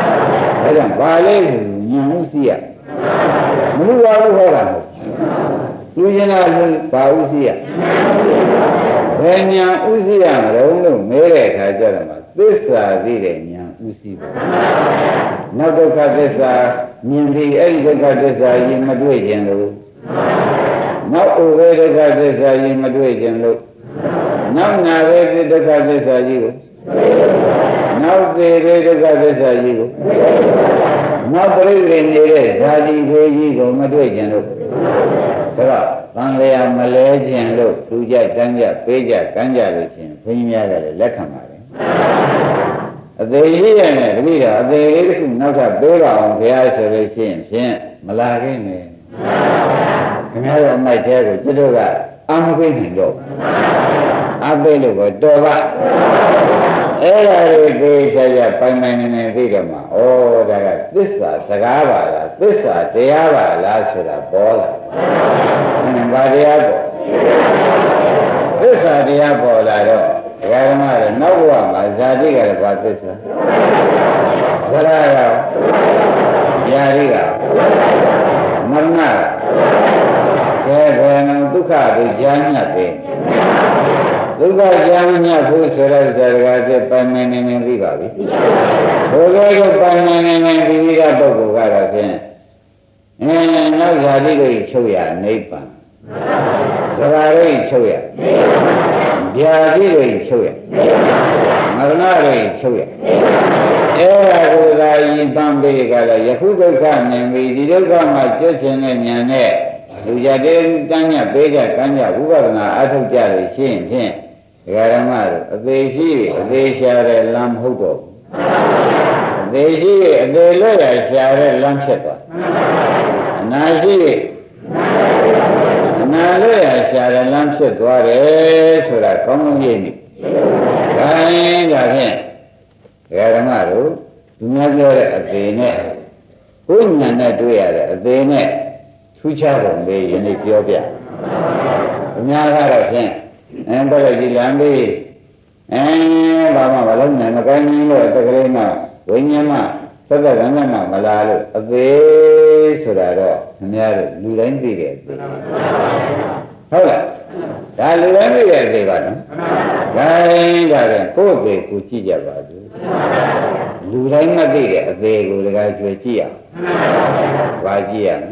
အဲ့ဒါဘာလဲညာဥစီရမလို့ပါဘူးဟောတာသူကျင်တာဘာဥစီရဘယ်ညာဥစီရမလို့မဲတဲ့အခါကျတော့မှသစ္စာသိတဲ့ညာဥစီပါနောက်ဒုက္ခသစ္စာမြင်ပြီးအဲ့ဒီဒုက္ခသစ္စာကြီးမတွေ့ခြင်းလို့နောက်ဥပေဒုက္ခသစ္စာကြီးမတွေ့ခြင်းလို့နောက်နာဝေဒုက္ခသစ္စာကြီးကိုနောက်သေဝေဒုက္ခသစ္စာကြီးကိုနောက်ပြိဋိနေတဲ့ဓာတိဖေးကြီးကိုမတွေ့ခြင်းလို့ဆိုတော့သံဃာမလဲခြင်းလို့သူကြတန်းကြပေးကြကမ်းကြလို့ချင်းဘုန်းကြီးများကလည်းလက်ခံပါတယ်အသေးကြီးရနဲ့တပည့်တော်အသေးလေးတစ်ခုနောက်ထပ်ပေးပါအောင်ဘုရားဆိုလို့ရှိရင်ဖြင့်မလာခဲ့နဲ့ခင်ဗျားတို့အမိုက်သေးကိုကျွတ်တို့ကအမပေးနိုင်တော့အပေးလို့တော့တော်ပါအဲ့ဒါတွေသိချာပိုင်ပိုင်နေနေသိတယ်မှာဩဒါကသစ္စာစကားပါလားသစ္စာတရားပါလားဆိုတာပေါ်လာဘာတရားပေါ်သစ္စာတရားပေါ်လာတော့ဒကာဓမ္မတွေနောက်ဘဝမှာဇာတိကလည်းဘာသစ္စာသရရောယာရိကမရဏကဲဘယ်နဲ့ဒုက္ခတွေကြားညတ်တယ်ဒုက္ခကြားညတ်ဖို့ဆိုတဲ့ဇာတကတဲ့ပိုင်မနေနေပြီးပါပြီဘုရားကပိုင်မနေနေပြီးတဲ့ပုဂ္ဂိုလ်ကတော့ဖြင့်နောက်ဇာတိတွေချုပ်ရနိဗ္ဗာန်သဘာဝတွေချုပ်ရဗျာတိတွေချုပ်ရမရဏတွေချုပ်ရအဲ့ဒါကိုသာယဉ်ပန်းပေးကြတော့ယခုဒုက္ခမြင်ပြီးဒီဒုက္ခမှာကျွတ်ချင်တဲ့ဉာဏ်နဲ့လူကြတဲ့တန်းညပေးကြကမ်းကြဝိပဿနာအထုတ်ကြလို့ရှိရင်ဖြင့်ဒကာဓမ္မတို့အသေးရှိအသေးရှာတဲ့လမ်းမဟုတ်တော့ဘူးအသေးရှိအသေးလွတ်ရရှာတဲ့လမ်းဖြစ်သွားအနာရှိအနာလွတ်ရရှာတဲ့လမ်းဖြစ်သွားတယ်ဆိုတာကောင်းကောင်းရေးနေဒါရင်ဒါဖြင့်ဒကာဓမ္မတို့သူများပြောတဲ့အသေးနဲ့ဘုညာနဲ့တွေ့ရတဲ့အသေးနဲ့ထူးခြားပုံလေးယနေ့ပြောပြသူများကတော့ဖြင့်ဘယ်လိုကြည်လမ်းပြီးဘာမှမလုပ်နိုင်မကိုင်းနိုင်လို့တကလေးမှဝိညာဉ်မှသက်သက်ကံကမှမလာလို့အသေးဆိုတာတော့ခင်ဗျားတို့လူတိုင်းသိတယ်ဟုတ်လားဒါလူတိုင်းသိတဲ့အသေးပါနော်ဒါရင်ဒါပြန်ကိုယ့်အသေးကိုကြည့်ကြပါစို့လူတိုင်းမသိတဲ့အသေးကိုတကယ်ကြွယ်ကြည့်ရအောင်ဘာကြည့်ရမ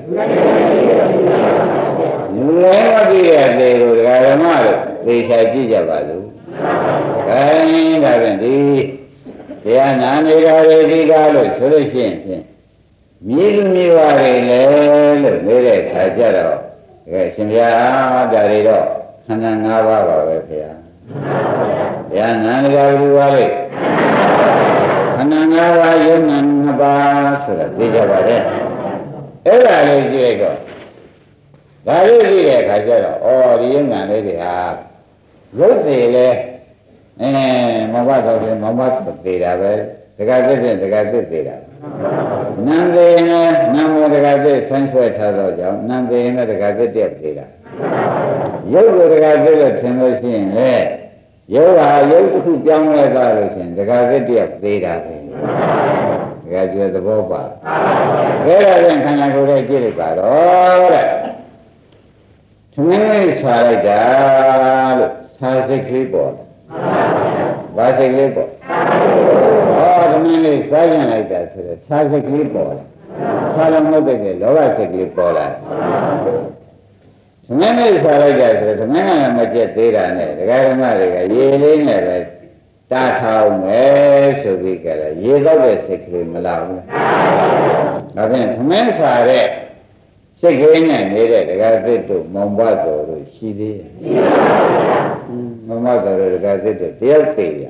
လဲလူတိုင်းမသိတဲ့အသေးကိုတကယ်ဓမ္မတို့သိချာကြည့်ကြပါစို့ဒါရင်ဒါပြန်ဒီတရားနာနေတာတွေဒီကားလို့ဆိုလို့ရှိရင်ဖြင့်မြေလူမြေဝါတွေလေလို့နေတဲ့ခါကျတော့တကယ်ရှင်ဗျာဒါတွေတော့ခန္ဓာ၅ပါးပါပဲခင်ဗျာတရားနာနေတာဘူးပါလေခန္ဓာ၅ပါးယုံနာ၅ပါးဆိုတာသိကြပါလေအဲ့ဒါလေးကြည့်လိုက်တော့ဒါလေးကြည့်တဲ့အခါကျတော့ဩဒီယုံနာလေးတွေဟာရုပ်တွေလေမဘတော့ပြင်မဘတော့သေးတာပဲတက္ကသစ်ဖြင့်တက္ကသစ်သေးတာနံသေးနဲ့နံမောတက္ကသစ်ဆန်းဆွဲထားသောကြောင့်နံသေးနဲ့တက္ကသစ်တက်သေးတာရုပ်ကိုတက္ကသစ်လို့ထင်လို့ရှိရင်လေရုပ်ဟာရုပ်တစ်ခုပြောင်းလဲသွားလို့ရှိရင်တက္ကသစ်တက်သေးတာပဲတက္ကကျသဘောပါအဲ့ဒါပြန်ခန္ဓာကိုယ်ရဲ့ကြည့်လိုက်ပါတော့တဲ့သမင်းဆွာလိုက်တာလို့သာစိတ်ကလေးပေါ်ဘာစိတ်ကလေးပေါ်သမင်းလေးစားရင်လိုက်တာဆိုတော့သာစိတ်ကလေးပေါ်လာဆာလမုတ်တဲ့လောဘစိတ်ကလေးပေါ်လာသမင်းလေးစားလိုက်တာဆိုတော့သမင်းကလည်းမကျက်သေးတာနဲ့ဒကာဓမ္မတွေကရေလေးနဲ့ပဲတားထောင်းမယ်ဆိုပြီးကြတယ်ရေတော့တဲ့စိတ်ကလေးမလာဘူးဒါဖြင့်သမင်းစားတဲ့စိတ်ကလေးနဲ့နေတဲ့ဒကာသစ်တို့မောင်ဘတော်တို့ရှိသေးရဲ့မောင်ဘတော်တို့ဒကာသစ်တို့တယောက်သေးပြန်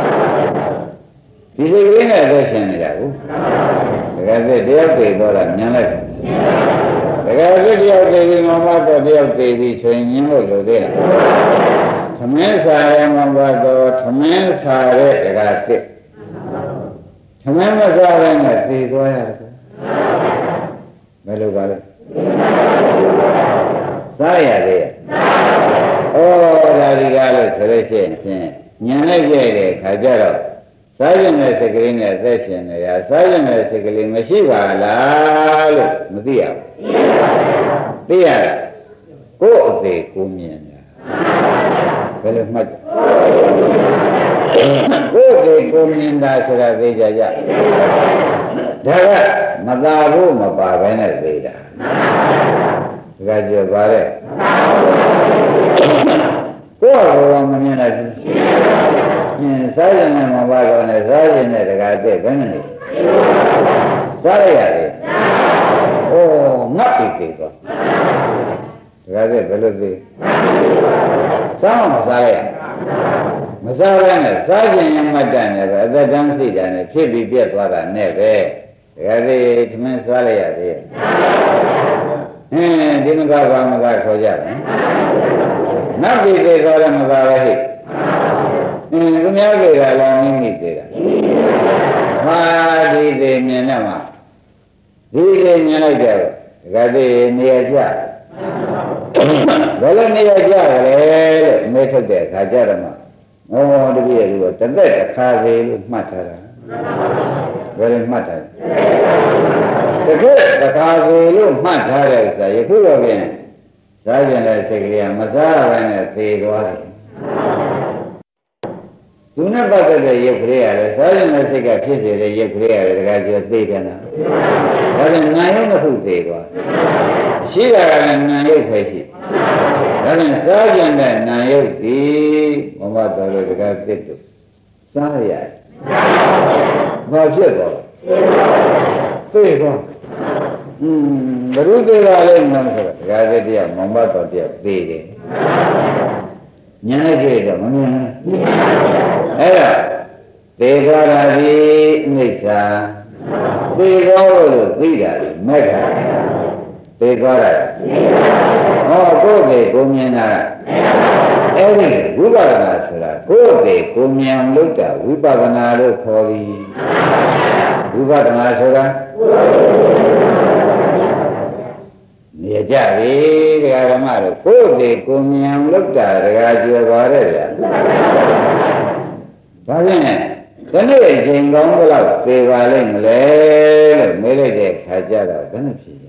ဒီစိတ်ကလေးနဲ့သက်ရှင်နေတာကိုဒကာသစ်တယောက်သေးတော့ညံလိုက်ဒကာသစ်တယောက်သေးပြီးမောင်ဘတော်တယောက်သေးပြီးဆိုရင်ညင်းလို့လို့သေးလားသမင်းစားရမောင်ဘတော်သမင်းစားတဲ့ဒကာသစ်သမင်းမစားဘဲနဲ့သေသွားရတယ်ဘယ်လိုပါလဲစားရသေးရဲ့ဩဒါဒီကားလို့ဆိုလို့ရှိရင်ညံလိုက်ကြတဲ့ခါကျတော့စားကျင်တဲ့စိတ်ကလေးနဲ့အသက်ရှင်နေတာစားကျင်တဲ့စိတ်ကလေးမရှိပါလားလို့မသိရဘူးသိရတာကိုယ်အသေးကိုမြင်တာဘယ်လိုမှတ်ကိုယ်အသေးကိုမြင်တာဆိုတာသိကြကြဒါကမသာဘူးမပါဘဲနဲ့သိတာဒါကြပါလေကိုယ်ကမမြင်နိုင်ဘူးစားရင်လည်းမပါတော့နဲ့စားရင်လည်းတကားတဲ့ဘယ်နဲ့စားရရတယ်။အိုးငတ်ပြီပြီတော့တကားတဲ့ဘယ်လိုသိစားမစားရမစားရနဲ့စားခြင်းရမှတ်တယ်နဲ့ပဲအသက်တမ်းသိတာနဲ့ဖြစ်ပြီးပြတ်သွားတာနဲ့ပဲတကားတဲ့သမင်းစားရရတယ်။ဒီမကဘာမကခေါ်ကြတယ်။ငတ်ပြီပြီဆိုတော့မကပဲဟိသူများကြတာလည်းမိမိသေးတာဟာဒီသေးမြင်တော့မှဒီသေးမြင်လိုက်တယ်ဒကာသေးနေရာကြဘယ်လိုနေရာကြလဲလို့မေးထုတ်တဲ့အခါကျတော့မှဩတပည့်လူကတသက်တစ်ခါသေးလို့မှတ်ထားတာဘယ်လိုမှတ်ထားလဲတကယ်တစ်ခါသေးလို့မှတ်ထားတဲ့ဥစ္စာယခုတော့ပြင်စားကြတဲ့စိတ်ကလေးကမစားဘဲနဲ့သေသွားတယ်သူနဲ့ပတ်သက်တဲ့ရုပ်ကလေးရတယ်စားရင်လည်းစိတ်ကဖြစ်စေတဲ့ရုပ်ကလေးရတယ်တခါကျသိတယ်နော်ဒါပြန်နာယုံတစ်ခုသေးသွားရှိတာကလည်းနာယုတ်ပဲရှိဒါပြန်စားကြတဲ့နာယုတ်ဒီဘဝတော်လို့တခါသိတယ်စားရတယ်ဘာဖြစ်သွားသိသွားဘယ်လိုသိပါလဲမလို့ဆိုတော့တခါသိတရားမောင်ဘတော်တရားသိတယ်ညာနဲ့ကြည့်တော့မမြင်ဘူးအဲ့ဒါသေသွားတာဒီအနိစ္စသေသွားလို့သိတာဒီမဲ့တာသေသွားတာဟောကိုယ်သေးကိုမြင်တာအဲ့ဒီဝိပဿနာဆိုတာကိုယ်သေးကိုမြင်လို့တာဝိပဿနာလို့ခေါ်ပြီးဝိပဿနာဆိုတာနေကြပြီတရားဓမ္မတို့ကိုယ်သေးကိုမြင်လို့တာတရားကျွယ်ပါရဲ့ဗျာဒါဖြင့်ဒီနေ့အချိန်ကောင်းတော့သေပါလိမ့်မလဲလို့မေးလိုက်တဲ့ခါကျတော့ဘယ်နဲ့ဖြေ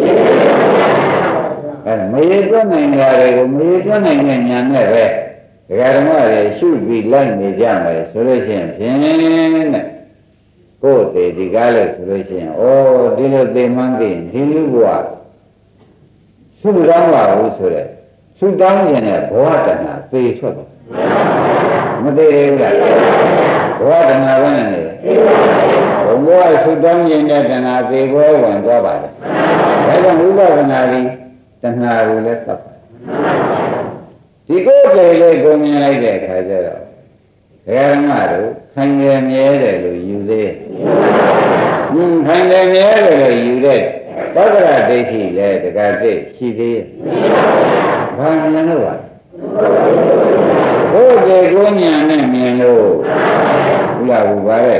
အဲမရေသွတ်နိုင်တာတွေကိုမရေသွတ်နိုင်တဲ့ညာနဲ့ပဲဒကာဓမ္မတွေရှုပြီးလိုက်နေကြမယ်ဆိုလို့ရှိရင်ဖြင့်တဲ့ကိုယ်သေးဒီကားလို့ဆိုလို့ရှိရင်ဩဒီလိုသေမှန်းသိဒီလူဘဝသုတောင်းပါဘူးဆိုတဲ့သုတောင်းခြင်းနဲ့ဘဝတဏ္ဍာသေထွက်တယ်မသေးဘူးလားဘဝတဏ္ဍာပဲနေတယ်ဘုံဘဝသုတောင်းခြင်းနဲ့တဏ္ဍာသေဘဝဝင်သွားပါတယ်ဒါကြောင့်ဝိပဿနာကြီးတဏှာကိုလည်းသတ်ပါဒီကိုယ်ကြိုက်လေးကိုမြင်လိုက်တဲ့အခါကျတော့ဘယ်ဓမ္မတို့ခိုင်တယ်မြဲတယ်လို့ယူသေးခိုင်တယ်မြဲတယ်လို့ယူတဲ့သက္ကရာဒိဋ္ဌိလည်းတက္ကသိရှိသေးဘာမြင်လို့ပါဘုရားကိုဉာဏ်နဲ့မြင်လို့ဘုရားဘုရားတဲ့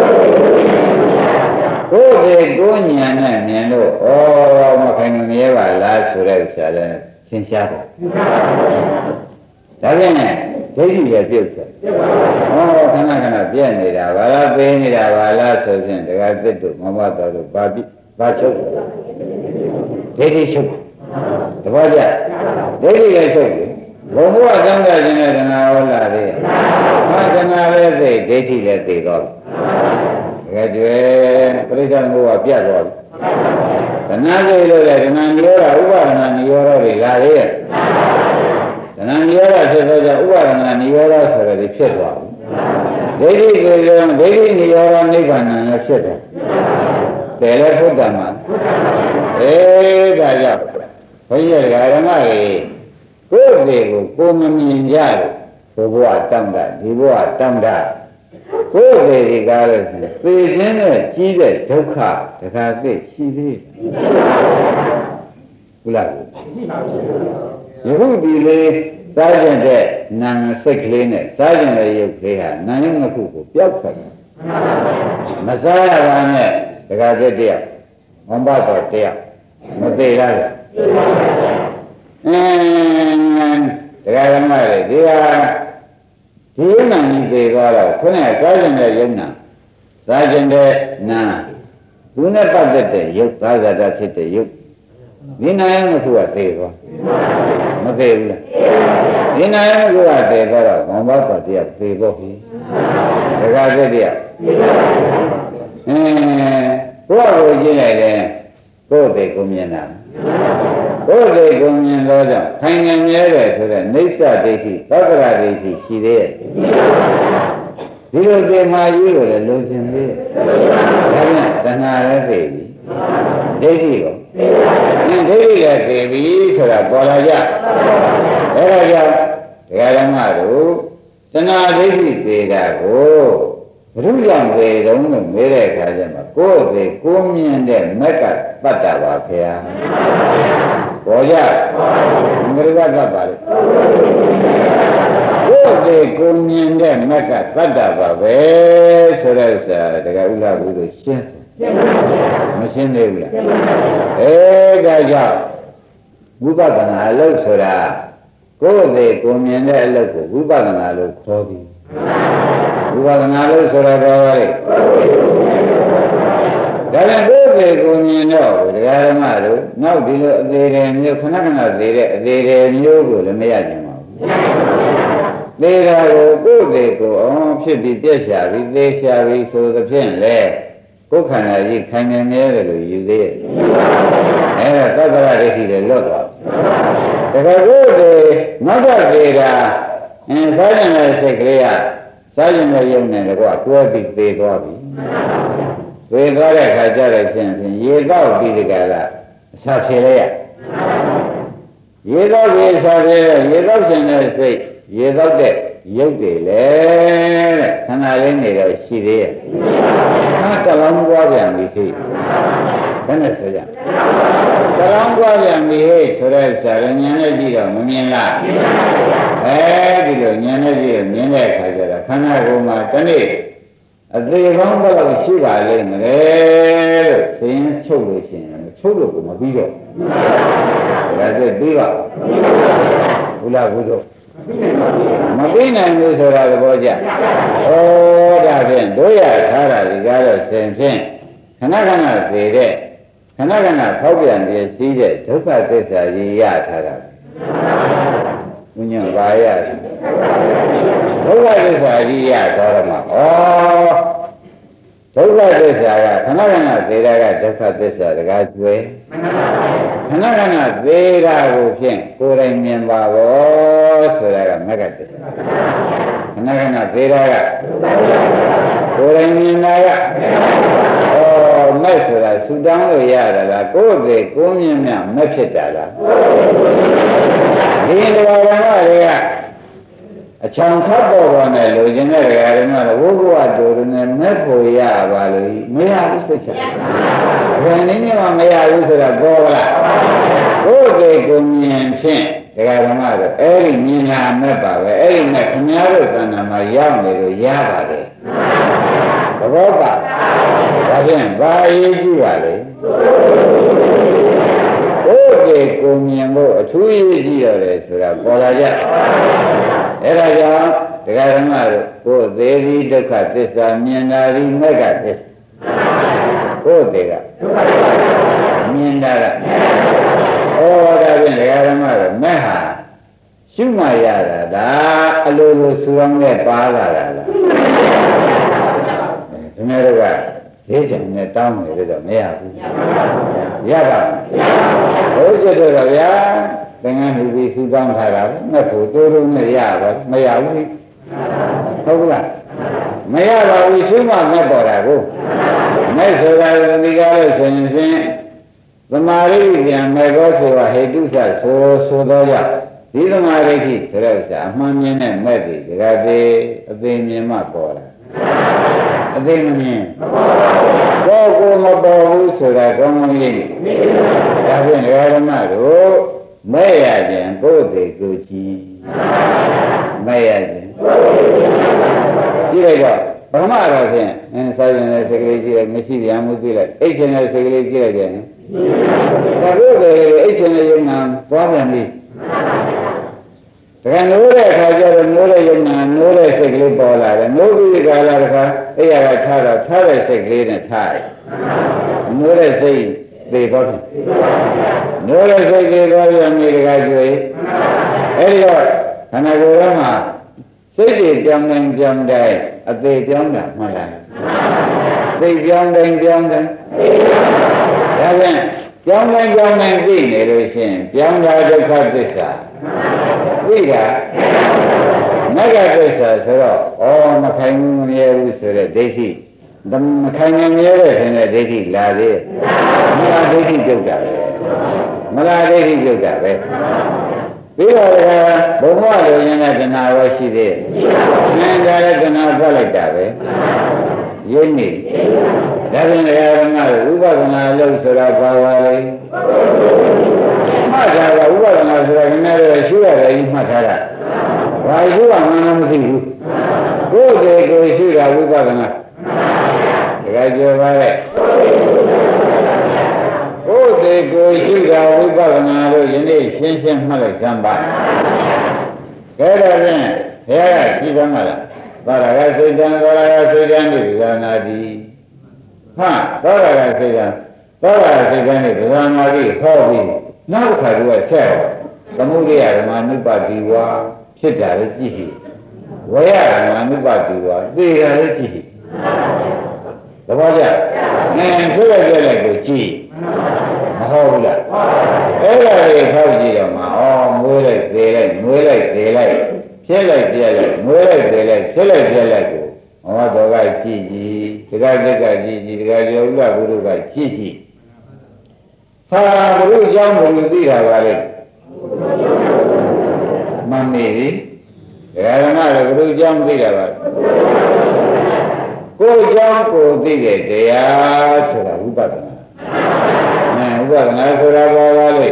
ဘုရားကိုဉာဏ်နဲ့မြင်လို့ဩမခိုင်မမြဲပါလားဆိုတဲ့ဥစ္စာလည်းသင်ရှားတယ်ဒါဖြင့်ဒိဋ္ဌိရဲ့ပြုတ်တယ်ဩခဏခဏပြည့်နေတာဘာလားပေးနေတာဘာလားဆိုရင်တက္ကသိတို့မမတော်တို့ဘာချုပ်ဒိဋ္ဌိချုပ်တပည့်ကြဒိဋ္ဌိလည်းချုပ်တယ်ဘုံဘဝသံဃာရှင်နဲ့တဏှာဟောလာသေးဟာတဏှာလည်းသိဒိဋ္ဌိလည်းသိတော့တကယ်ကျွဲပရိစ္ဆေဘုရားပြတ်သွားပြီတဏှာသိလို့လည်းတဏှာညောတာဥပါဒနာညောတော့တွေလာသေးရဲ့တဏှာညောတာဖြစ်တော့ကြဥပါဒနာညောတာဆိုတော့ဒီဖြစ်သွားပြီဒိဋ္ဌိကိုယ်ကဒိဋ္ဌိညောတာနိဗ္ဗာန်လည်းဖြစ်တယ်တယ်လည်းဘုဒ္ဓမှာဒါကြောင့်ဘုရားဓမ္မတွေကိုယ်မမြင်ကြလို့ဘုရားတောင်းတာဒီဘုရားတောင်းတာကိုယ်တွေကားလို့သေခြင်းနဲ့ကြီးတဲ့ဒုက္ခတခါသိရှိသေးဘူးလားယခုဒီလေးစားကျင်တဲ့နာမ်စိတ်ကလေးနဲ့စားကျင်တဲ့ရုပ်ကလေးဟာနာမ်ရုပ်နှစ်ခုကိုပျောက်ထွက်တယ်မစားရတာနဲ့တခါသိတယောက်ဝမ်းပါတော့တယောက်မသေးလားတရားဓမ္မတွေဒီဟာဒီယုံနာကြီးပြေသွားတော့ခုနကစားကျင်တဲ့ယုံနာစားကျင်တဲ့နာသူနဲ့ပတ်သက်တဲ့ယုတ်သာဇာတာဖြစ်တဲ့ယုတ်ဒီနာယမခုကသေသွားမသေဘူးလားဒီနာယမခုကသေသွားတော့ဘောင်ဘောက်တရားသေဖို့ပြီဒကာသက်တရားဘုရားကိုကြည့်လိုက်တယ်ကိုယ်သိကိုမြင်တာကိုယ်သိကိုမြင်တော့ကြောင့်ခိုင်ငံမြဲတယ်ဆိုတဲ့နိစ္စဒိဋ္ဌိသက္ကရာဒိဋ္ဌိရှိသေးရဲ့ဒီလိုသေမာကြီးကိုလည်းလိုချင်သေးတယ်ဒါပြန်တဏှာလည်းသိပြီဒိဋ္ဌိကိုဒိဋ္ဌိလည်းသိပြီဆိုတာပေါ်လာကြအဲဒါကြောင့်ဒကာဓမ္မတို့တဏှာဒိဋ္ဌိသေတာကိုဘုရားကြောင့်သေတုံးလို့မေးတဲ့အခါကျမှကိုယ်သိကိုမြင်တဲ့မက်ကတတ်တာပါခင်ဗျာပေါ်ကြငရကတတ်ပါလေကိုယ်သိကိုမြင်တဲ့မက်ကတတ်တာပါပဲဆိုတဲ့ဥစ္စာတကယ်ဥလားဘူးလို့ရှင်းမရှင်းသေးဘူးလားဒါကြောင့်ဝိပဿနာအလုပ်ဆိုတာကိုယ်သိကိုမြင်တဲ့အလုပ်ကိုဝိပဿနာလို့ခေါ်ပြီးဝိပဿနာလို့ဆိုတော့ဘာလဲဒါပြန်ကိုယ်သိကိုမြင်တော့ဒကာဓမ္မတို့နောက်ဒီလိုအသေးတယ်မျိုးခဏခဏသေးတဲ့အသေးတယ်မျိုးကိုလည်းမရကြပါဘူးသေတာကိုကိုယ်သိကိုအောင်ဖြစ်ပြီးပြည့်ရှာပြီးသေရှာပြီးဆိုသဖြင့်လေကိုယ်ခန္ဓာကြီးခိုင်မြဲမြဲတယ်လို့ယူသေးရဲ့အဲဒါသက္ကရာဒိဋ္ဌိတွေလွတ်သွားဒါကကိုယ်သိနောက်တော့သေတာစားကျင်တဲ့စိတ်ကလေးကစားကျင်တဲ့ယုံနဲ့တော့တွဲပြီးသေသွားပြီသေသွားတဲ့အခါကျတော့ဖြင့်ရေတော့ပြီးဒီကလာအစာဖြေလိုက်ရရေတော့ပြီးအစာဖြေရေတော့ရှင်တဲ့စိတ်ရေတော့တဲ့ရုပ်တွေလေတဲ့ခန္ဓာလေးနေတော့ရှိသေးရဲ့တလောင်းပွားပြန်ပြီခေဘယ်နဲ့ဆိုကြတလောင်းပွားပြန်ပြီဆိုတဲ့ဇာရဉာဏ်နဲ့ကြည့်တော့မမြင်လားဒီလိုဉာဏ်နဲ့ကြည့်မြင်တဲ့အခါကျတော့ခန္ဓာကိုယ်မှာတနေ့အသေးကောင်းတော့ရှိပါလိမ့်မယ်လို့သင်ချုပ်လို့ရှိရင်ချုပ်လို့ကိုမပြီးတော့ဒါဆိုပြီးပါဘုလားဘုတို့မပြီးနိုင်ဘူးဆိုတာသဘောကျဒါဖြင့်တို့ရထားတာဒီကားတော့သင်ဖြင့်ခဏခဏသေတဲ့ခဏခဏဖောက်ပြန်ပြည့်စည်တဲ့ဒုက္ခသစ္စာကြီးရထားတာဘုညံပါရဒုက္ခသစ္စာကြီးရသွားတော့မှဒုက္ခသစ္စာကခဏခဏသေတာကဒုက္ခသစ္စာတကားကျွဲခဏခဏသေတာကိုဖြင့်ကိုယ်တိုင်မြင်ပါဘောဆိုတာကမဂ္ဂသစ္စာခဏခဏသေတာကကိုယ်တိုင်မြင်တာကမဲ့ဆိုတာဆူတောင်းလို့ရတာလားကိုယ်သိကိုယ်မြင်မြမဖြစ်တာလားဒီတရားဓမ္မတွေကအချောင်ခတ်ပေါ်နဲ့လိုချင်တဲ့တရားဓမ္မတွေဝိဘဝတူတူနဲ့မဲ့ဖို့ရပါလို့မရဘူးစိတ်ချဘယ်နည်းနဲ့မှမရဘူးဆိုတာပေါ်လားကိုယ်သိကိုယ်မြင်ဖြင့်တရားဓမ္မတွေအဲ့ဒီမြင်လာမဲ့ပါပဲအဲ့ဒီနဲ့ခင်ဗျားတို့သဏ္ဍာန်မှာရောက်နေလို့ရပါတယ်သဘောပါဒါဖြင့်ဘာအရေးကြီးပါလဲကိုယ်သိကိုယ်မြင်ဖို့အထူးအရေးကြီးရတယ်ဆိုတာပေါ်လာကြအဲ့ဒါကြောင့်တရားဓမ္မတို့ကိုယ်သေးသည်ဒုက္ခသစ္စာမြင်တာဒီမဂ္ဂသစ္စာကိုယ်သေးကမြင်တာကဒါဖြင့်တရားဓမ္မတို့မဲ့ဟာရှုမှရတာဒါအလိုလိုဆူအောင်နဲ့ပါလာတာလားဒီနေ့တော့လေးချင်နဲ့တောင်းနေတော့မရဘူးရပါဘူးဘုရားတို့တော့ဗျာသင်္ကန်းလူကြီးစူတောင်းထားတာမဲ့ဖို့တိုးတိုးနဲ့ရပါမရဘူးဟုတ်လားမရပါဘူးရှင်းမှမဲ့ပေါ်တာကိုမဲ့ဆိုတာဒီကားလို့ဆိုရင်ဖြင့်သမာဓိဉာဏ်မဲ့ကောဆိုတာဟေတုစဆိုတော့ရဒီသမာဓိရှိဆိုတဲ့ဥစ္စာအမှန်မြင်တဲ့မဲ့တွေဒါကသေးအသိမြင်မှပေါ်တာအသိမမြင်ကိုယ်ကိုမပေါ်ဘူးဆိုတာကောင်းကောင်းလေးဒါဖြင့်ဓမ္မတို့မဲ့ရခြင်းကိုယ်သိကိုကြည်မဲ့ရခြင်းကြည့်လိုက်တော့ပထမတော့ဖြင့်စားရင်လည်းစိတ်ကလေးကြည့်လိုက်မရှိပြန်မှုကြည့်လိုက်အိတ်ချင်တဲ့စိတ်ကလေးကြည့်လိုက်တယ်ဒါကိုယ်သိအိတ်ချင်တဲ့ယုံနာသွားပြန်ပြီတကယ်နိုးတဲ့အခါကျတော့နိုးတဲ့ယုံနာနိုးတဲ့စိတ်ကလေးပေါ်လာတယ်နိုးပြီးကြလာတဲ့အခါအဲ့ရကထားတော့ထားတဲ့စိတ်ကလေးနဲ့ထားတယ်နိုးတဲ့စိတ်သေတော့နိုးတဲ့စိတ်တွေတော့ရမြေတကားကျွေးအဲ့ဒီတော့ခန္ဓာကိုယ်ထဲမှာစိတ်တွေကြောင်းတိုင်းကြောင်းတိုင်းအသေးကြောင်းတာမှန်လားစိတ်ကြောင်းတိုင်းကြောင်းတိုင်းဒါပြန်ကြောင်းတိုင်းကြောင်းတိုင်းသိနေလို့ရှိရင်ကြောင်းတာဒုက္ခသစ္စာသိတာမဂ္ဂသစ္စာဆိုတော့မခိုင်မမြဲဘူးဆိုတဲ့ဒိဋ္ဌိမခိုင်မမြဲတဲ့ခင်တဲ့ဒိဋ္ဌိလာသေးမလားဒိဋ္ဌိကျုပ်တာပဲမလားဒိဋ္ဌိကျုပ်တာပဲပြီးတော့ဘုံဘဝလိုရင်းတဲ့တဏှာရောရှိသေးတယ်။ဉာဏ်ကြတဲ့တဏှာဖတ်လိုက်တာပဲ။ရင်းနေ။ဒါပြင်ဓမ္မတို့ဥပဒနာလို့ဆိုတာဘာပါလဲ။မှတ်တာကဥပဒနာဆိုတာခင်ဗျားတို့ရှိရတယ်ကြီးမှတ်ထားတာ။ဘာရှိမှမနာမရှိဘူး။ကိုယ်တည်းကိုရှိတာဝိပဿနာ။ဒါကြပြောပါလေ။ကိုယ်တည်းကိုရှိတာဝိပဿနာလို့ယနေ့ရှင်းရှင်းမှတ်လိုက်ကြပါကဲတော့ဖြင့်ဘုရားကကြည့်သမ်းပါလားသောတာကစိတ်တံသောတာကစိတ်တံဒီဇာနာတိဟာသောတာကစိတ်တံသောတာစိတ်တံဒီဇာနာတိဟောပြီးနောက်ခါသူကဆက်သမုဒိယဓမ္မနုပတိဝါဖြစ်တာလည်းကြည့်ကြည့်ဝေယဓမ္မနုပတိဝါသိတာလည်းကြည့်ကြည့်သဘောကျဆိုရပြလိုက်ကိုကြည့်မဟုတ်ဘူးလားအဲ့ဒါလေးထောက်ကြည့်တော့မှမွေးလိုက်သေးလိုက်မွေးလိုက်သေးလိုက်ဖြစ်လိုက်ပြက်လိုက်မွေးလိုက်သေးလိုက်ဖြစ်လိုက်ပြက်လိုက်ကိုတော့ကကြည့်ကြည့်တက္ကသက်ကကြည့်ကြည့်တက္ကကျောဥပဘုရုကကြည့်ကြည့်ဟာဘုရုเจ้าဘုရုသိတာပါလေမမေးဘူးဓမ္မလည်းဘုရုเจ้าမသိတာပါကိုယ်เจ้าကိုသိတဲ့တရားဆိုတာဝိပဿနာဥပဒနာဆိုတာဘာပါလဲ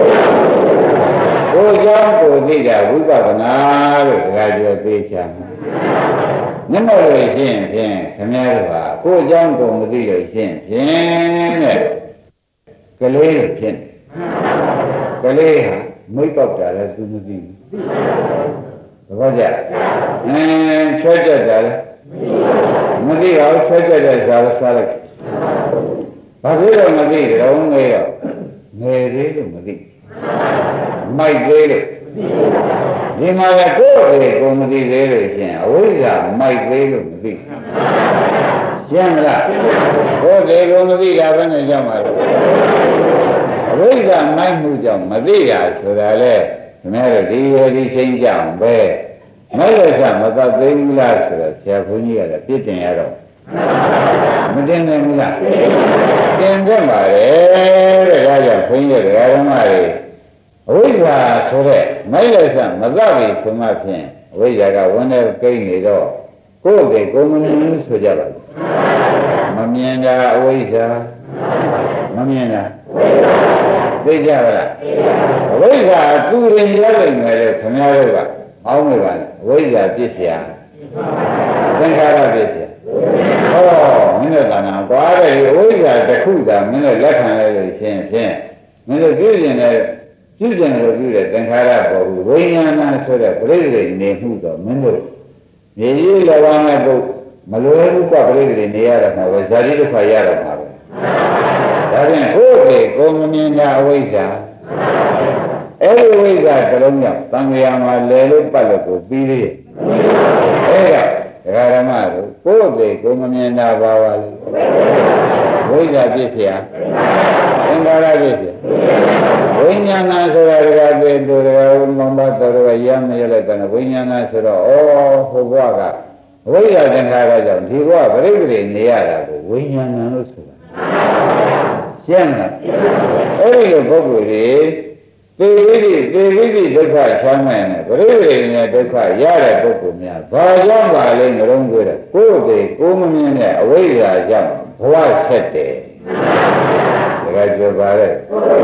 ကိုယ်ကြောင့်ကိုသိတာဝိပဿနာလို့တခါပြောသေးချာမျက်မှောက်လို့ရှင်းဖြင့်ခင်ဗျားတို့ဟာကိုယ်ကြောင့်ကိုမသိလို့ရှင်းဖြင့်တဲ့ကလေးလို့ဖြစ်ကလေးဟာမိတ်ပေါက်တာလည်းသူမသိဘူးသဘောကျချွတ်ကြတာလည်းမသိအောင်ချွတ်ကြတဲ့ဇာဝစားလိုက်ဘာဖြစ်လို့မသိတော့ငယ်တော့ငယ်သေးလို့မသိမိုက်သေးလို့ဒီမှာကကိုယ်တည်းကိုမသိသေးလို့ရှင်အဝိဇ္ဇာမိုက်သေးလို့မသိရှင်းမလားကိုယ်တည်းကိုမသိတာဘယ်နဲ့ကြောင့်ပါလဲအဝိဇ္ဇာမိုက်မှုကြောင့်မသိရဆိုတာလေခင်ဗျားတို့ဒီရဒီချင်းကြအောင်ပဲမိုက်လို့ဆမသတ်သိဘူးလားဆိုတော့ဆရာဘုန်းကြီးကလည်းပြစ်တင်ရတော့မတင်နိုင်ဘူးလားတင်တတ်ပါလေတဲ့ဒါကြောင့်ဘုန်းကြီးတွေကဓမ္မတွေအဝိဇ္ဇာဆိုတဲ့မိုက်လက်ဆမသပြီဆိုမှဖြင့်အဝိဇ္ဇာကဝင်နေကိန်းနေတော့ကိုယ်တည်းကိုယ်မမြင်ဘူးဆိုကြပါဘူးမမြင်တာအဝိဇ္ဇာမမြင်တာသိကြပါလားအဝိဇ္ဇာသူရင်ရလိမ့်မယ်လေခင်ဗျားတို့ကအောင်းနေပါလေအဝိဇ္ဇာပြစ်เสียသင်္ခါရပြစ်เสียမင်းတို့ကနာကွာတဲ့ဒီဝိဇ္ဇာတစ်ခုသာမင်းတို့လက်ခံလိုက်လို့ရှင်ဖြင့်မင်းတို့ပြုကျင်တဲ့ပြုတဲ့သင်္ခါရပေါ်ဘူးဝိညာဏဆိုတဲ့ပြိဋိဒိနေမှုတော့မင်းတို့မြေကြီးလောကမဲ့ပုတ်မလွယ်ဘူးကပြိဋိဒိနေရတော့မှာပဲဇာတိဒုက္ခရတော့မှာပဲဒါဖြင့်ကိုယ်တည်းကိုမမြင်တာအဝိဇ္ဇာအဲ့ဒီဝိဇ္ဇာတစ်လုံးကြောင့်သံဃာမှာလဲလို့ပတ်လို့ကိုပြီးသေးအဲ့ဒါဒကာဓမ္မတို့ကိုယ်တည်းကိုမမြင်တာပါပါလေဝိဇ္ဇာပြည့်เสียသင်္ခါရပြည့်เสียဝိညာဏဆိုတာဒကာသေးတို့ဒကာမောင်ပါတော်ရရမရလိုက်တဲ့ဝိညာဏဆိုတော့ဟိုဘဝကဝိဇ္ဇာသင်္ခါရကြောင့်ဒီဘဝပြိဋ္ဌိနေရတာကိုဝိညာဏလို့ဆိုတာရှင်းလားအဲ့ဒီလိုပုဂ္ဂိုလ်တွေသေဝိတိဒုက္ခချမ်းမဲ့နဲ့ပြိဋိဒိနဲ့ဒုက္ခရတဲ့ပုဂ္ဂိုလ်များဘာကြောင့်ပါလဲငရုံးကြတဲ့ကိုယ်တည်းကိုမမြင်တဲ့အဝိဇ္ဇာကြောင့်ဘဝဆက်တယ်ဒါကပြောပါလေ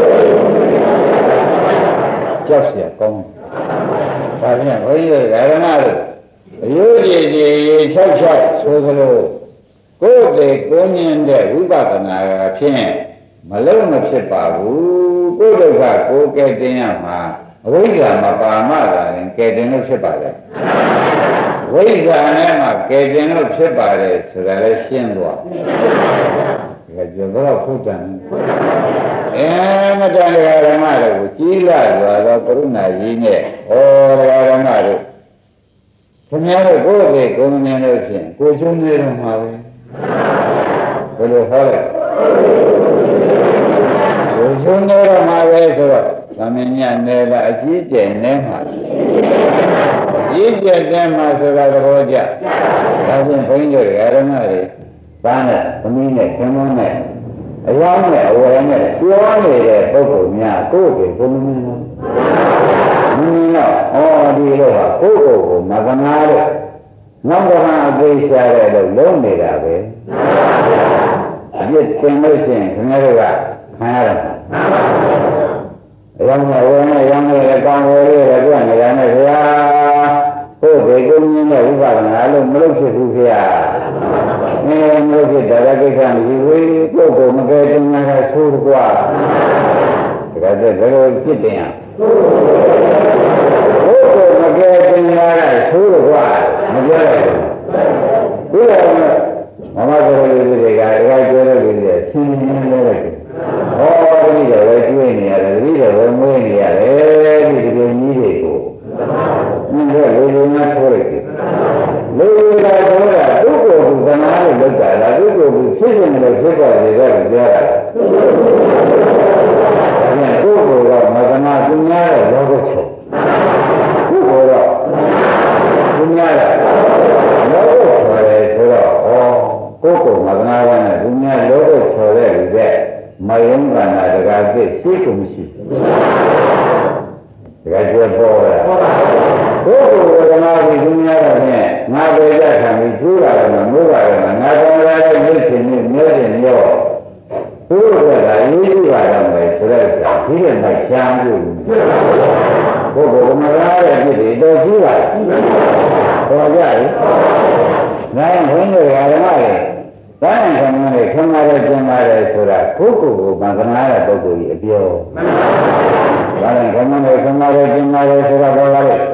ကြောက်เสียကောင်းဒါပြန်ဘုန်းကြီးဓမ္မတို့အယုဒ္ဓိကြီး66ဆိုသလိုကိုယ်တည်းကိုမြင်တဲ့ဝိပဿနာကဖြင့်မလုံးမဖြစ်ပါဘူးကိုယ်ဒုက္ခကိုယ်ကဲတင်ရမှာအဝိဇ္ဇာမပါမှသာရင်ကဲတင်လို့ဖြစ်ပါတယ်ဝိဇ္ဇာနဲ့မှကဲတင်လို့ဖြစ်ပါတယ်ဆိုတာလည်းရှင်းသွားဒါကြောင့်တော့ဖုဒ္ဒံမတန်တရားဓမ္မတို့ကိုကြီးလာစွာသောကရုဏာကြီးနဲ့ဩတရားဓမ္မတို့ခင်ဗျားတို့ကိုယ့်ရဲ့ကိုယ်မြင်လို့ဖြင့်ကိုယ်ကျုံးနေတော့မှာပဲဘယ်လိုဟောလဲကိုယ်ကျုံးနေတော့မှာပဲဆိုတော့သမင်ညနယ်ကအကြီးကျယ်နေမှာအကြီးကျယ်တဲ့မှာဆိုတာသဘောကျဒါဖြင့်ဘုန်းကြီးတို့ဓမ္မတွေဘာနဲ့သမီးနဲ့ခင်မောနဲ့အယောင်းနဲ့အဝယ်နဲ့ပြောနေတဲ့ပုဂ္ဂိုလ်များကိုယ့်ကိုယ်ကိုမမြင်ဘူးမမြင်တော့ဒီလိုဟာကိုယ့်ကိုယ်ကိုမကနာလို့နောက်ကမှအသေးရှာတဲ့လို့လုံးနေတာပဲအပြစ်တင်လို့ရှိရင်ခင်ဗျားတို့ကခံရတာအယောင်းနဲ့အဝယ်နဲ့ရောင်းနေတဲ့ကောင်းဝယ်လေးတွေပြနေတာနဲ့ဗျာကိုယ်ကိုယ်ကိုမြင်တဲ့ဥပဒနာလို့မလုပ်ဖြစ်ဘူးခင်ဗျာမလို့ဖြစ်တာကိစ္စမရှိဘူးကိုယ်ကိုမကဲတင်ရတာသိုးကွာဒါကြတဲ့ဘယ်လိုဖြစ်တင်ရကိုယ်ကိုမကဲတင်ရတာသိုးကွာမပြောရဘူးဒီလိုမမတော်လေးတွေကတခါပြောတဲ့လူတွေဆင်းရဲနေတယ်ဟောဒီတော့ပဲကျွေးနေရတယ်ဒီတော့ပဲမွေးနေရတယ်ဒီလိုကြီးတွေကိုဒီလိုလူလူများထိုးလိုက်တယ်လူလူကပြောတာသူ့ကိုယ်ကသနာလို့လုပ်တာလားသူ့ကိုယ်ကဖြစ်နေလို့ဖြစ်သွားတယ်တော့ပြောတာဒါနဲ့ကိုယ်ကမသနာသူများတော့လောကချုပ်ကိုယ်ကတော့သူများတော့လောကချုပ်တယ်ဆိုတော့ကိုယ်ကမသနာကနဲ့သူများလောကချုပ်တဲ့လူတဲ့မယုံကနာတကားသိရှိကုန်မရှိတကယ်ပြောပေါ်တာကိုယ်ကိုယ်ကနာပြီးသူများတော့ဖြင့်ငါပေကြခံပြီးကျူးလာတယ်မိုးလာတယ်ငါတော်ရတဲ့မြစ်ရှင်နဲ့မြဲရှင်ရောသူတို့ကလည်းရေးကြည့်ပါတော့မယ်ဆိုတော့ဒီလိုမှချမ်းလို့ကိုယ်ကိုယ်မရတဲ့မြစ်တွေတော့ကြီးပါတော်ကြတယ်နိုင်ဝင်ရဓမ္မတွေတိုင်းခံနေခံရတဲ့ကျင်ပါတယ်ဆိုတာကိုယ်ကိုယ်ကိုမကနာတဲ့ပုဂ္ဂိုလ်ကြီးအပြောတိုင်းခံနေခံရတဲ့ကျင်ပါတယ်ဆိုတာဘာလဲခင်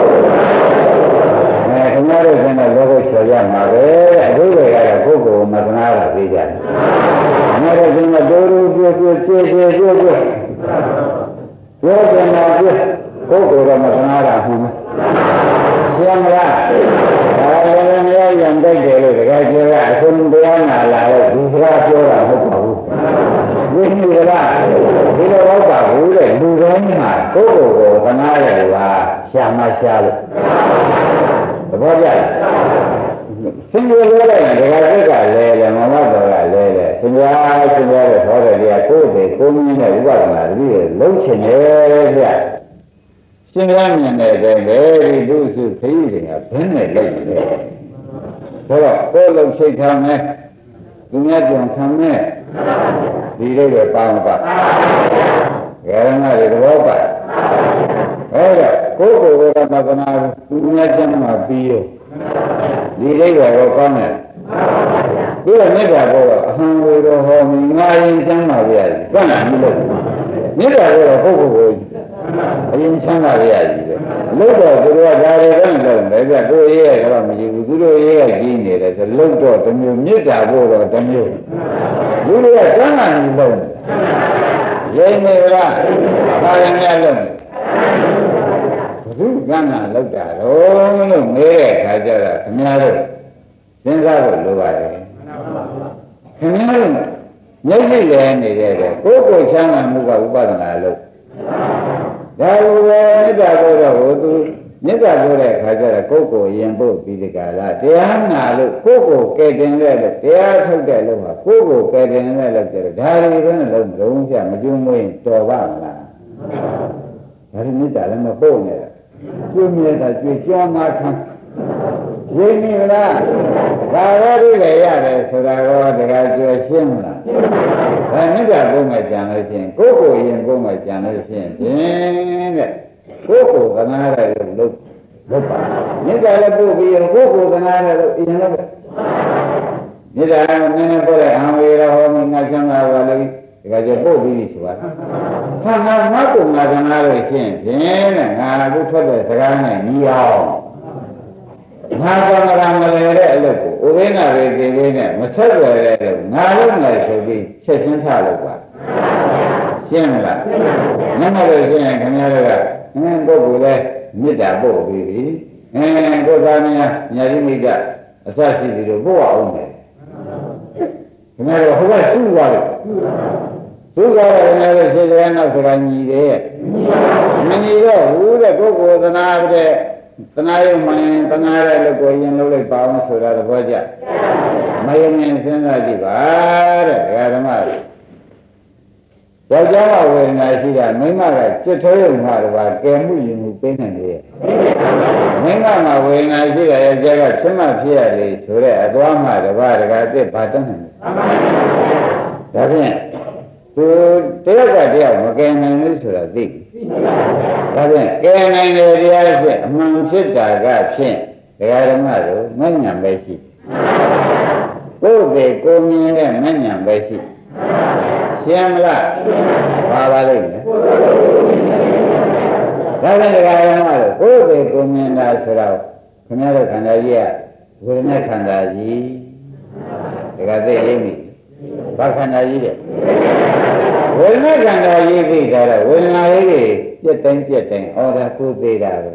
ဗျားတို့ကလည်းလောကချော်ရမှာပဲအဓိပ္ပာယ်ကတော့ပုဂ္ဂိုလ်မကနာတာသိကြတယ်။ခင်ဗျားတို့ကတိုးတိုးပြည့်ပြည့်ပြည့်ပြည့်ပြည့်ပြောကြမှာပြပုဂ္ဂိုလ်ကမကနာတာဟုတ်吗။ရှင်းမလား။ဒါလည်းမရရန်တိုက်တယ်လို့တကယ်ပြောရအဆုံးတရားနာလာတော့ဒီစကားပြောတာမဟုတ်ပါဘူး။ဒီနည်းကဒီလိုဟုတ်ပါဘူးတဲ့လူတိုင်းမှာပုဂ္ဂိုလ်ကိုကနာရတယ်ကရှာမရှာလို့သဘောကျလားစင်ကြယ်လို့လည်းဒကာစိတ်ကလဲမမတော်ကလဲစင်ကြယ်တဲ့ဟောတဲ့တရားကိုယ်တည်းကိုယ်မြင်တဲ့ဥပဒနာတည်းလုံးချင်တယ်ဗျရှင်ရမြင်တဲ့အတိုင်းပဲဒီသူစုခရီးတွေကဘင်းနဲ့လိုက်နေတယ်ဆိုတော့ကိုယ်လုံးချိတ်ထားမယ်သူများကြံခံမယ်ဒီလိုပဲပါမပါဂရဏတွေသဘောပါအဲ့တော့ကိုယ်ကိုယ်ကမကနာသူများကျမ်းမှာပြီးရောဒီလိမ့်တော့ကောင်းတယ်ဒီကမေတ္တာဘောအဟံဝေရောဟောမိငါရင်ကျမ်းပါဗျာကန့်လာမလို့မေတ္တာဘောပုဂ္ဂိုလ်ကိုအရင်ချမ်းသာရရည်ပဲလို့တော့သူတို့ကဒါတွေကလည်းလုပ်တယ်ဗျကိုယ်ရေးရတော့မကြည့်ဘူးသူတို့ရေးရကြီးနေတယ်ဆိုလို့တော့တစ်မျိုးမေတ္တာဘောတော့တစ်မျိုးလူတွေကကျမ်းသာနေလို့ရင်းနေလားဒါရင်လည်းလုပ်ဘုကံနာလောက်တာတော့လို့မေးတဲ့အခါကျတော့ခင်ဗျားတို့စဉ်းစားဖို့လိုပါတယ်ခင်ဗျားတို့မျက်စိလည်းနေတဲ့ကိုယ်ကိုချမ်းသာမှုကဥပဒနာလို့ဒါလိုပဲမေတ္တာပို့တော့သူမေတ္တာပို့တဲ့အခါကျတော့ကိုယ်ကိုရင်ပို့ပြီးဒီကလာတရားနာလို့ကိုယ်ကိုကယ်တင်တဲ့လို့တရားထုတ်တဲ့လို့ဟာကိုယ်ကိုကယ်တင်တဲ့လို့ကျတော့ဒါတွေလည်းလုံးလုံးပြမကျွမ်းမွေးတော်ပါမလားဒါတွေမေတ္တာလည်းမပို့နဲ့ကျွေးမြဲတာကျွေးကြောင်းမှာခံရင်းနေလားဒါရောဒီလေရတယ်ဆိုတာရောတကယ်ကျွေးရှင်းမလားဒါမေတ္တာပုံမဲ့ကြံလို့ရှိရင်ကိုယ်ကိုရင်ပုံမဲ့ကြံလို့ရှိရင်ဖြင့်တဲ့ကိုယ်ကိုသနာရလို့လုပ်ပါမေတ္တာလည်းပို့ပြီးကိုယ်ကိုသနာရလို့အရင်လည်းမေတ္တာနည်းနည်းပို့လိုက်အံဝေရဟောမိငါချမ်းသာပါလိမ့်ဒကကြပို့ပြီးဆိုတာခန္ဓာမကုငါကနာလို့ရှင်းဖြင့်တဲ့ငါအခုထွက်တဲ့စကားနဲ့ညီအောင်ငါကမလာမလဲတဲ့အလုပ်ကိုဥရိနာရေဒီလေးနဲ့မဆက်ရတဲ့လို့ငါလုံးလိုက်ဆိုပြီးချက်ချင်းထားလို့ပါရှင်းမလားနည်းနည်းလို့ရှင်းရင်ခင်ဗျားတို့ကပုဂ္ဂိုလ်လဲမေတ္တာပို့ပြီးပြီကိုယ်သားများညာတိမိတ်အစရှိသည်တို့ပို့အောင်မယ်ခင်ဗျားတို့ဟိုကစုသွားလို့စုသွားတယ်ခင်ဗျားတို့စေစရာနောက်စကားညီတယ်မညီတော့ဘူးတဲ့ပုဂ္ဂိုလ်သနာတဲ့သနာရုံမှန်သနာတဲ့လို့ကိုရင်လုပ်လိုက်ပါအောင်ဆိုတာသဘောကျမယုံရင်စဉ်းစားကြည့်ပါတဲ့ဓမ္မယောက်ျားကဝေဒနာရှိတာမိန်းမကจิตထိုးရုံမှာတော့ကဲမှုယူမှုပေးနိုင်တယ်မိန်းမမှာဝေဒနာရှိတာယောက်ျားကဖြစ်မှဖြစ်ရလေဆိုတဲ့အသွားမှတပါးတကားအစ်ဘာတတ်နိုင်လဲဒါဖြင့်သူတယောက်ကတယောက်မကယ်နိုင်ဘူးဆိုတာသိပြီဒါဖြင့်ကယ်နိုင်တယ်တရားဖြစ်အမှန်ဖြစ်တာကဖြင့်ဓမ္မတို့မဉ္ဇဉ်ပဲရှိကိုယ်တွေကိုမြင်တဲ့မဉ္ဇဉ်ပဲရှိရှင်းမလားပါပါလိမ့်မယ်ဒါနဲ့တရားဓမ္မတို့ကိုယ်တွေကိုမြင်တာဆိုတော့ခင်ဗျားတို့ခန္ဓာကြီးကဝေဒနာခန္ဓာကြီးဒါကသိရမိဘာခန္ဓာကြီးတဲ့ဝေဒနာခန္ဓာကြီးသိတာတော့ဝေဒနာလေးတွေပြက်တိုင်းပြက်တိုင်းအော်ဒါကိုသိတာပဲ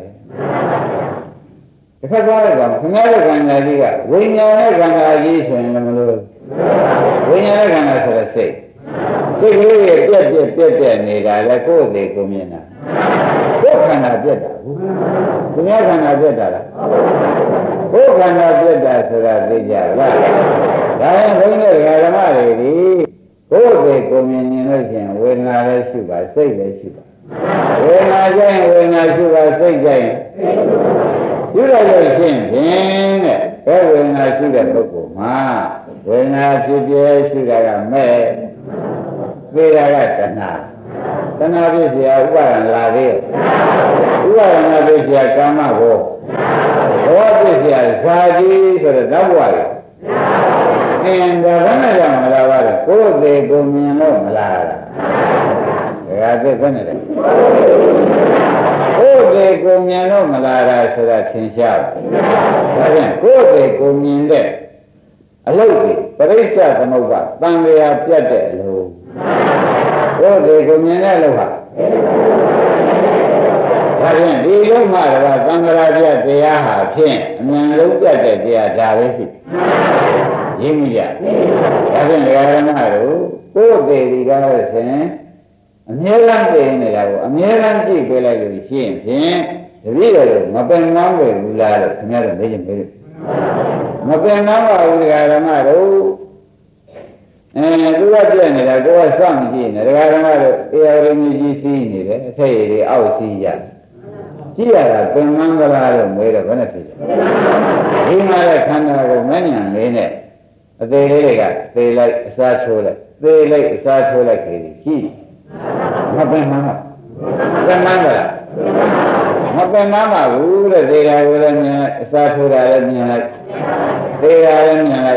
တစ်ခါသွားလိုက်တော့ခင်ဗျားတို့ခန္ဓာကြီးကဝိညာဉ်နဲ့ခန္ဓာကြီးဆိုရင်လည်းမလို့ဝိညာဉ်နဲ့ခန္ဓာဆိုတဲ့စိတ်စိတ်ကလေးရဲ့ပြက်နေတာလေကိုယ်သေးကိုမြင်တာကိုယ်ခန္ဓာပြက်တာဘူးသူများခန္ဓာပြက်တာလားကိုယ်ခန္ဓာပြက်တာဆိုတာသိကြလားဒါရင်ဘုန်းကြီးဓမ္မတွေဒီကိုယ်သေးကိုမြင်နေလို့ရှိရင်ဝေဒနာလည်းရှိပါစိတ်လည်းရှိပါဝေဒနာကြရင်ဝေဒနာရှိပါစိတ်ကြရင်ပြုလိုက်လို့ရှိရင်ဖြင့်တဲ့ဘယ်ဝေဒနာရှိတဲ့ပုဂ္ဂိုလ်မှာဝေဒနာဖြစ်ပြရှိတာကမဲ့သေတာကတဏှာဖြစ်เสียဥပါဒံလာသေးဥပါဒံဖြစ်เสียကာမဘောဘောဖြစ်เสียဇာတိဆိုတဲ့နောက်ဘဝလေအင်းဒါကနဲ့ကြောင့်မလာပါဘူးကိုယ်သေးကိုမြင်လို့မလာတာဒါကသိဘယ်နဲ့လဲကိုယ်သေးကိုမြင်လို့မလာတာဆိုတာသင်ရှားဒါဖြင့်ကိုယ်သေးကိုမြင်တဲ့အလုပ်တွေပရိစ္ဆသမုပ္ပါတန်လျာပြတ်တဲ့အလုပ်ကိုယ်သေးကိုမြင်တဲ့အလုပ်ဟာဒါဖြင့်ဒီလုံးမှတော့သံဃာပြတရားဟာဖြင့်အမြန်လုံးပြတ်တဲ့တရားဒါပဲရှိရင်းမိကြဒါဖြင့်ဓမ္မတို့ကိုယ်သေးဒီကားလို့ဆိုရင်အမြဲတမ်းသိနေတာကိုအမြဲတမ်းကြည့်ပေးလိုက်လို့ရှိရင်ဖြင့်တပည့်တော်မပင်နှောင်းပဲဘူးလားလို့ခင်ဗျားတို့မေးကြည့်မေးမပင်နှောင်းပါဘူးဓမ္မတို့သူကပြည့်နေတာကိုယ်ကစောင့်ကြည့်နေဓမ္မတို့အေရရင်းကြီးစီးနေတယ်အထက်ရည်တွေအောက်စီးရကြည့်ရတာပင်မန်းကလားလို့မေးတော့ဘယ်နဲ့ဖြစ်လဲဒီမှာတဲ့ခန္ဓာကိုမဉ္ဇဉ်လေးနဲ့အသေးလေးတွေကသေလိုက်အစားချိုးလိုက်သေလိုက်အစားချိုးလိုက်ကြည့်မပင်မန်းပင်မန်းကလားမပင်မန်းပါဘူးတဲ့သေတာကိုလည်းမြင်လိုက်အစားထိုးတာလည်းမြင်လိုက်သေတာလည်းမြင်လိုက်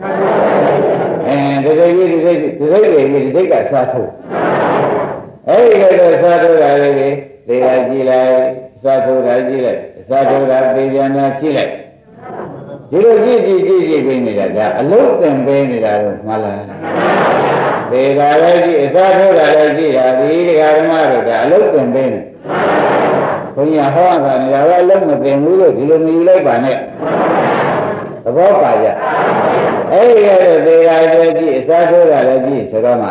ဒီစိတ်ကစားထိုးအဲ့ဒီလိုစားထိုးတာလေးတွေသေတာကြည့်လိုက်စားထိုးတာကြည့်လိုက်စားထိုးတာသေပြန်တာကြည့်လိုက်ဒီလိုကြည့်ပြီးနေတာကအလုံးသင်ပေးနေတာတော့မှလားသေတာလည်းကြည့်အစားထိုးတာလည်းကြည့်တာဒီဓမ္မတို့ကအလုံးသင်ပေးနေဘုရားဟောတာနေတာကလုံးမသင်ဘူးလို့ဒီလိုမယူလိုက်ပါနဲ့သဘောပါကြအဲ့ဒီရတဲ့သေတာလည်းကြည့်အစားထိုးတာလည်းကြည့်ဆိုတော့မှ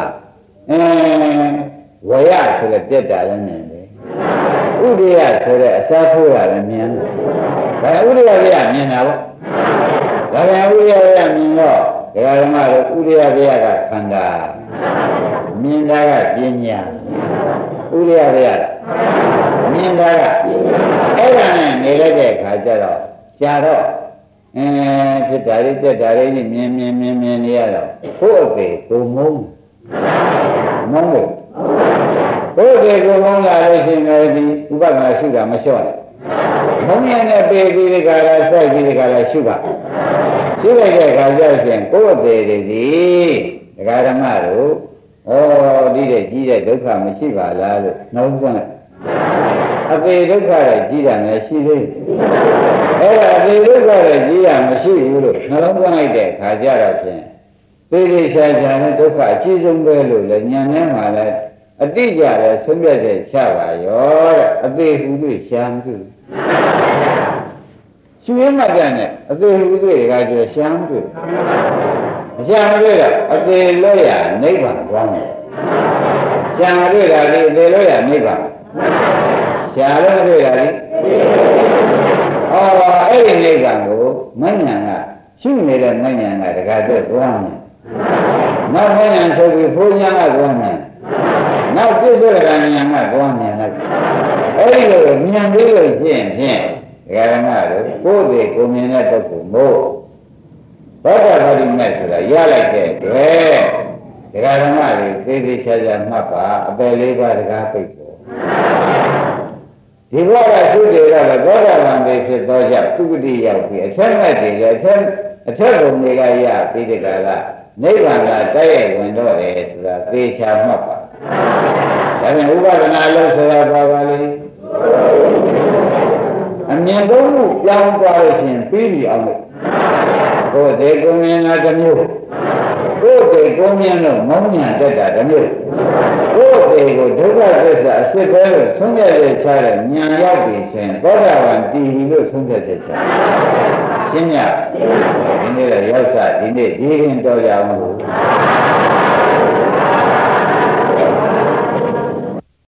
ဝရဆိုတဲ့ပြက်တာလည်းမြင်တယ်ဥဒိယဆိုတဲ့အစားထိုးတာလည်းမြင်တယ်ဒါဥဒိယပြမြင်တာပေါ့ဒါပြန်ဥဒိယပြမြင်တော့ဓမ္မတို့ဥဒိယပြကခန္ဓာမြင်တာကပညာဥဒိယပြမြင်တာကအဲ့ဒါနဲ့နေလိုက်တဲ့အခါကျတော့ကြာတော့ဖြစ်တာလေးပြက်တာလေးမြင်နေရတော့ကိုယ့်အသေးကိုမုန်းလို့ကိုယ့်အသေးကိုမုန်းလာလို့ရှိရင်ဒီဥပဒနာရှိတာမလျှော့နဲ့မုန်းရတဲ့ပေပြီးဒီကလာစိုက်ပြီးဒီကလာရှိပါရှိလိုက်တဲ့အခါကျရင်ကိုယ့်အသေးတွေဒီဒကာဓမ္မတို့ဒီတဲ့ကြီးတဲ့ဒုက္ခမရှိပါလားလို့နှလုံးသွင်းလိုက်အပေဒုက္ခရဲ့ကြီးတာလည်းရှိသေးအဲ့ဒါအပေဒုက္ခရဲ့ကြီးတာမရှိဘူးလို့နှလုံးသွင်းလိုက်တဲ့ခါကြတော့ဖြင့်သေသေးချာချာနဲ့ဒုက္ခအကြီးဆုံးပဲလို့လည်းဉာဏ်ထဲမှာလည်းအတိအကျလည်းဆုံးဖြတ်တဲ့ချပါရောတဲ့အပေဟူ၍ရှားမှုရှင်ရမတန်နဲ့အပေဟူ၍ကကျရှားမှုအရှားမတွေ့တော့အပေလို့ရနိဗ္ဗာန်သွားမယ်ရှားတွေ့တာလေအပေလို့ရနိဗ္ဗာန်ရှားလို့တွေ့တာလေအဲ့ဒီနိဗ္ဗာန်ကိုမဉ္ဇဏ်ကရှုနေတဲ့မဉ္ဇဏ်ကတခါတော့သွားမယ်နောက်မဉ္ဇဏ်ဆိုပြီးဘုရားကသွားမယ်နောက်ပြည့်စုံတဲ့ဉာဏ်ကသွားမြင်လိုက်အဲ့ဒီလိုဉာဏ်ပြီးလို့ဖြင့်ဒကာရမတို့ကိုယ်တည်းကိုမြင်တဲ့ပုဂ္ဂိုလ်မို့ဘောဓဘာတိမဲ့ဆိုတာရလိုက်တဲ့အတွက်ဒကာရမတွေသိသိချာချာမှတ်ပါအပယ်လေးပါးတကားပိတ်ပေါ်ဒီဘောဓသုတေရလည်းဘောဓဗံတွေဖြစ်သောကြောင့်သုဂတိရောက်ပြီးအထက်မဲ့တွေလည်းအထက်ဘုံတွေကရပြီးဒီကလာနိဗ္ဗာန်ကတိုက်ရိုက်ဝင်တော့တယ်ဆိုတာသေချာမှတ်ပါဒါပြန်ဥပဒနာလို့ဆိုတာပါပါလေအမြင်သုံးခုပြောင်းသွားလို့ရှင်ပြီးပြီအောင်လို့ကိုယ်သေးကိုမြင်တာတစ်မျိုးကိုယ်သေးကိုမြင်လို့မောင်းညာတက်တာတစ်မျိုးကိုယ်သေးကိုဒုက္ခသစ္စာအစစ်ပဲလို့ဆုံးဖြတ်ချက်ချတဲ့ဉာဏ်ရောက်ပြီရှင်သောတာပန်တည်ပြီလို့ဆုံးဖြတ်ချက်ချရှင်းညဒီနေ့ရောက်စားဒီနေ့ဒီရင်တော်ကြအောင်လို့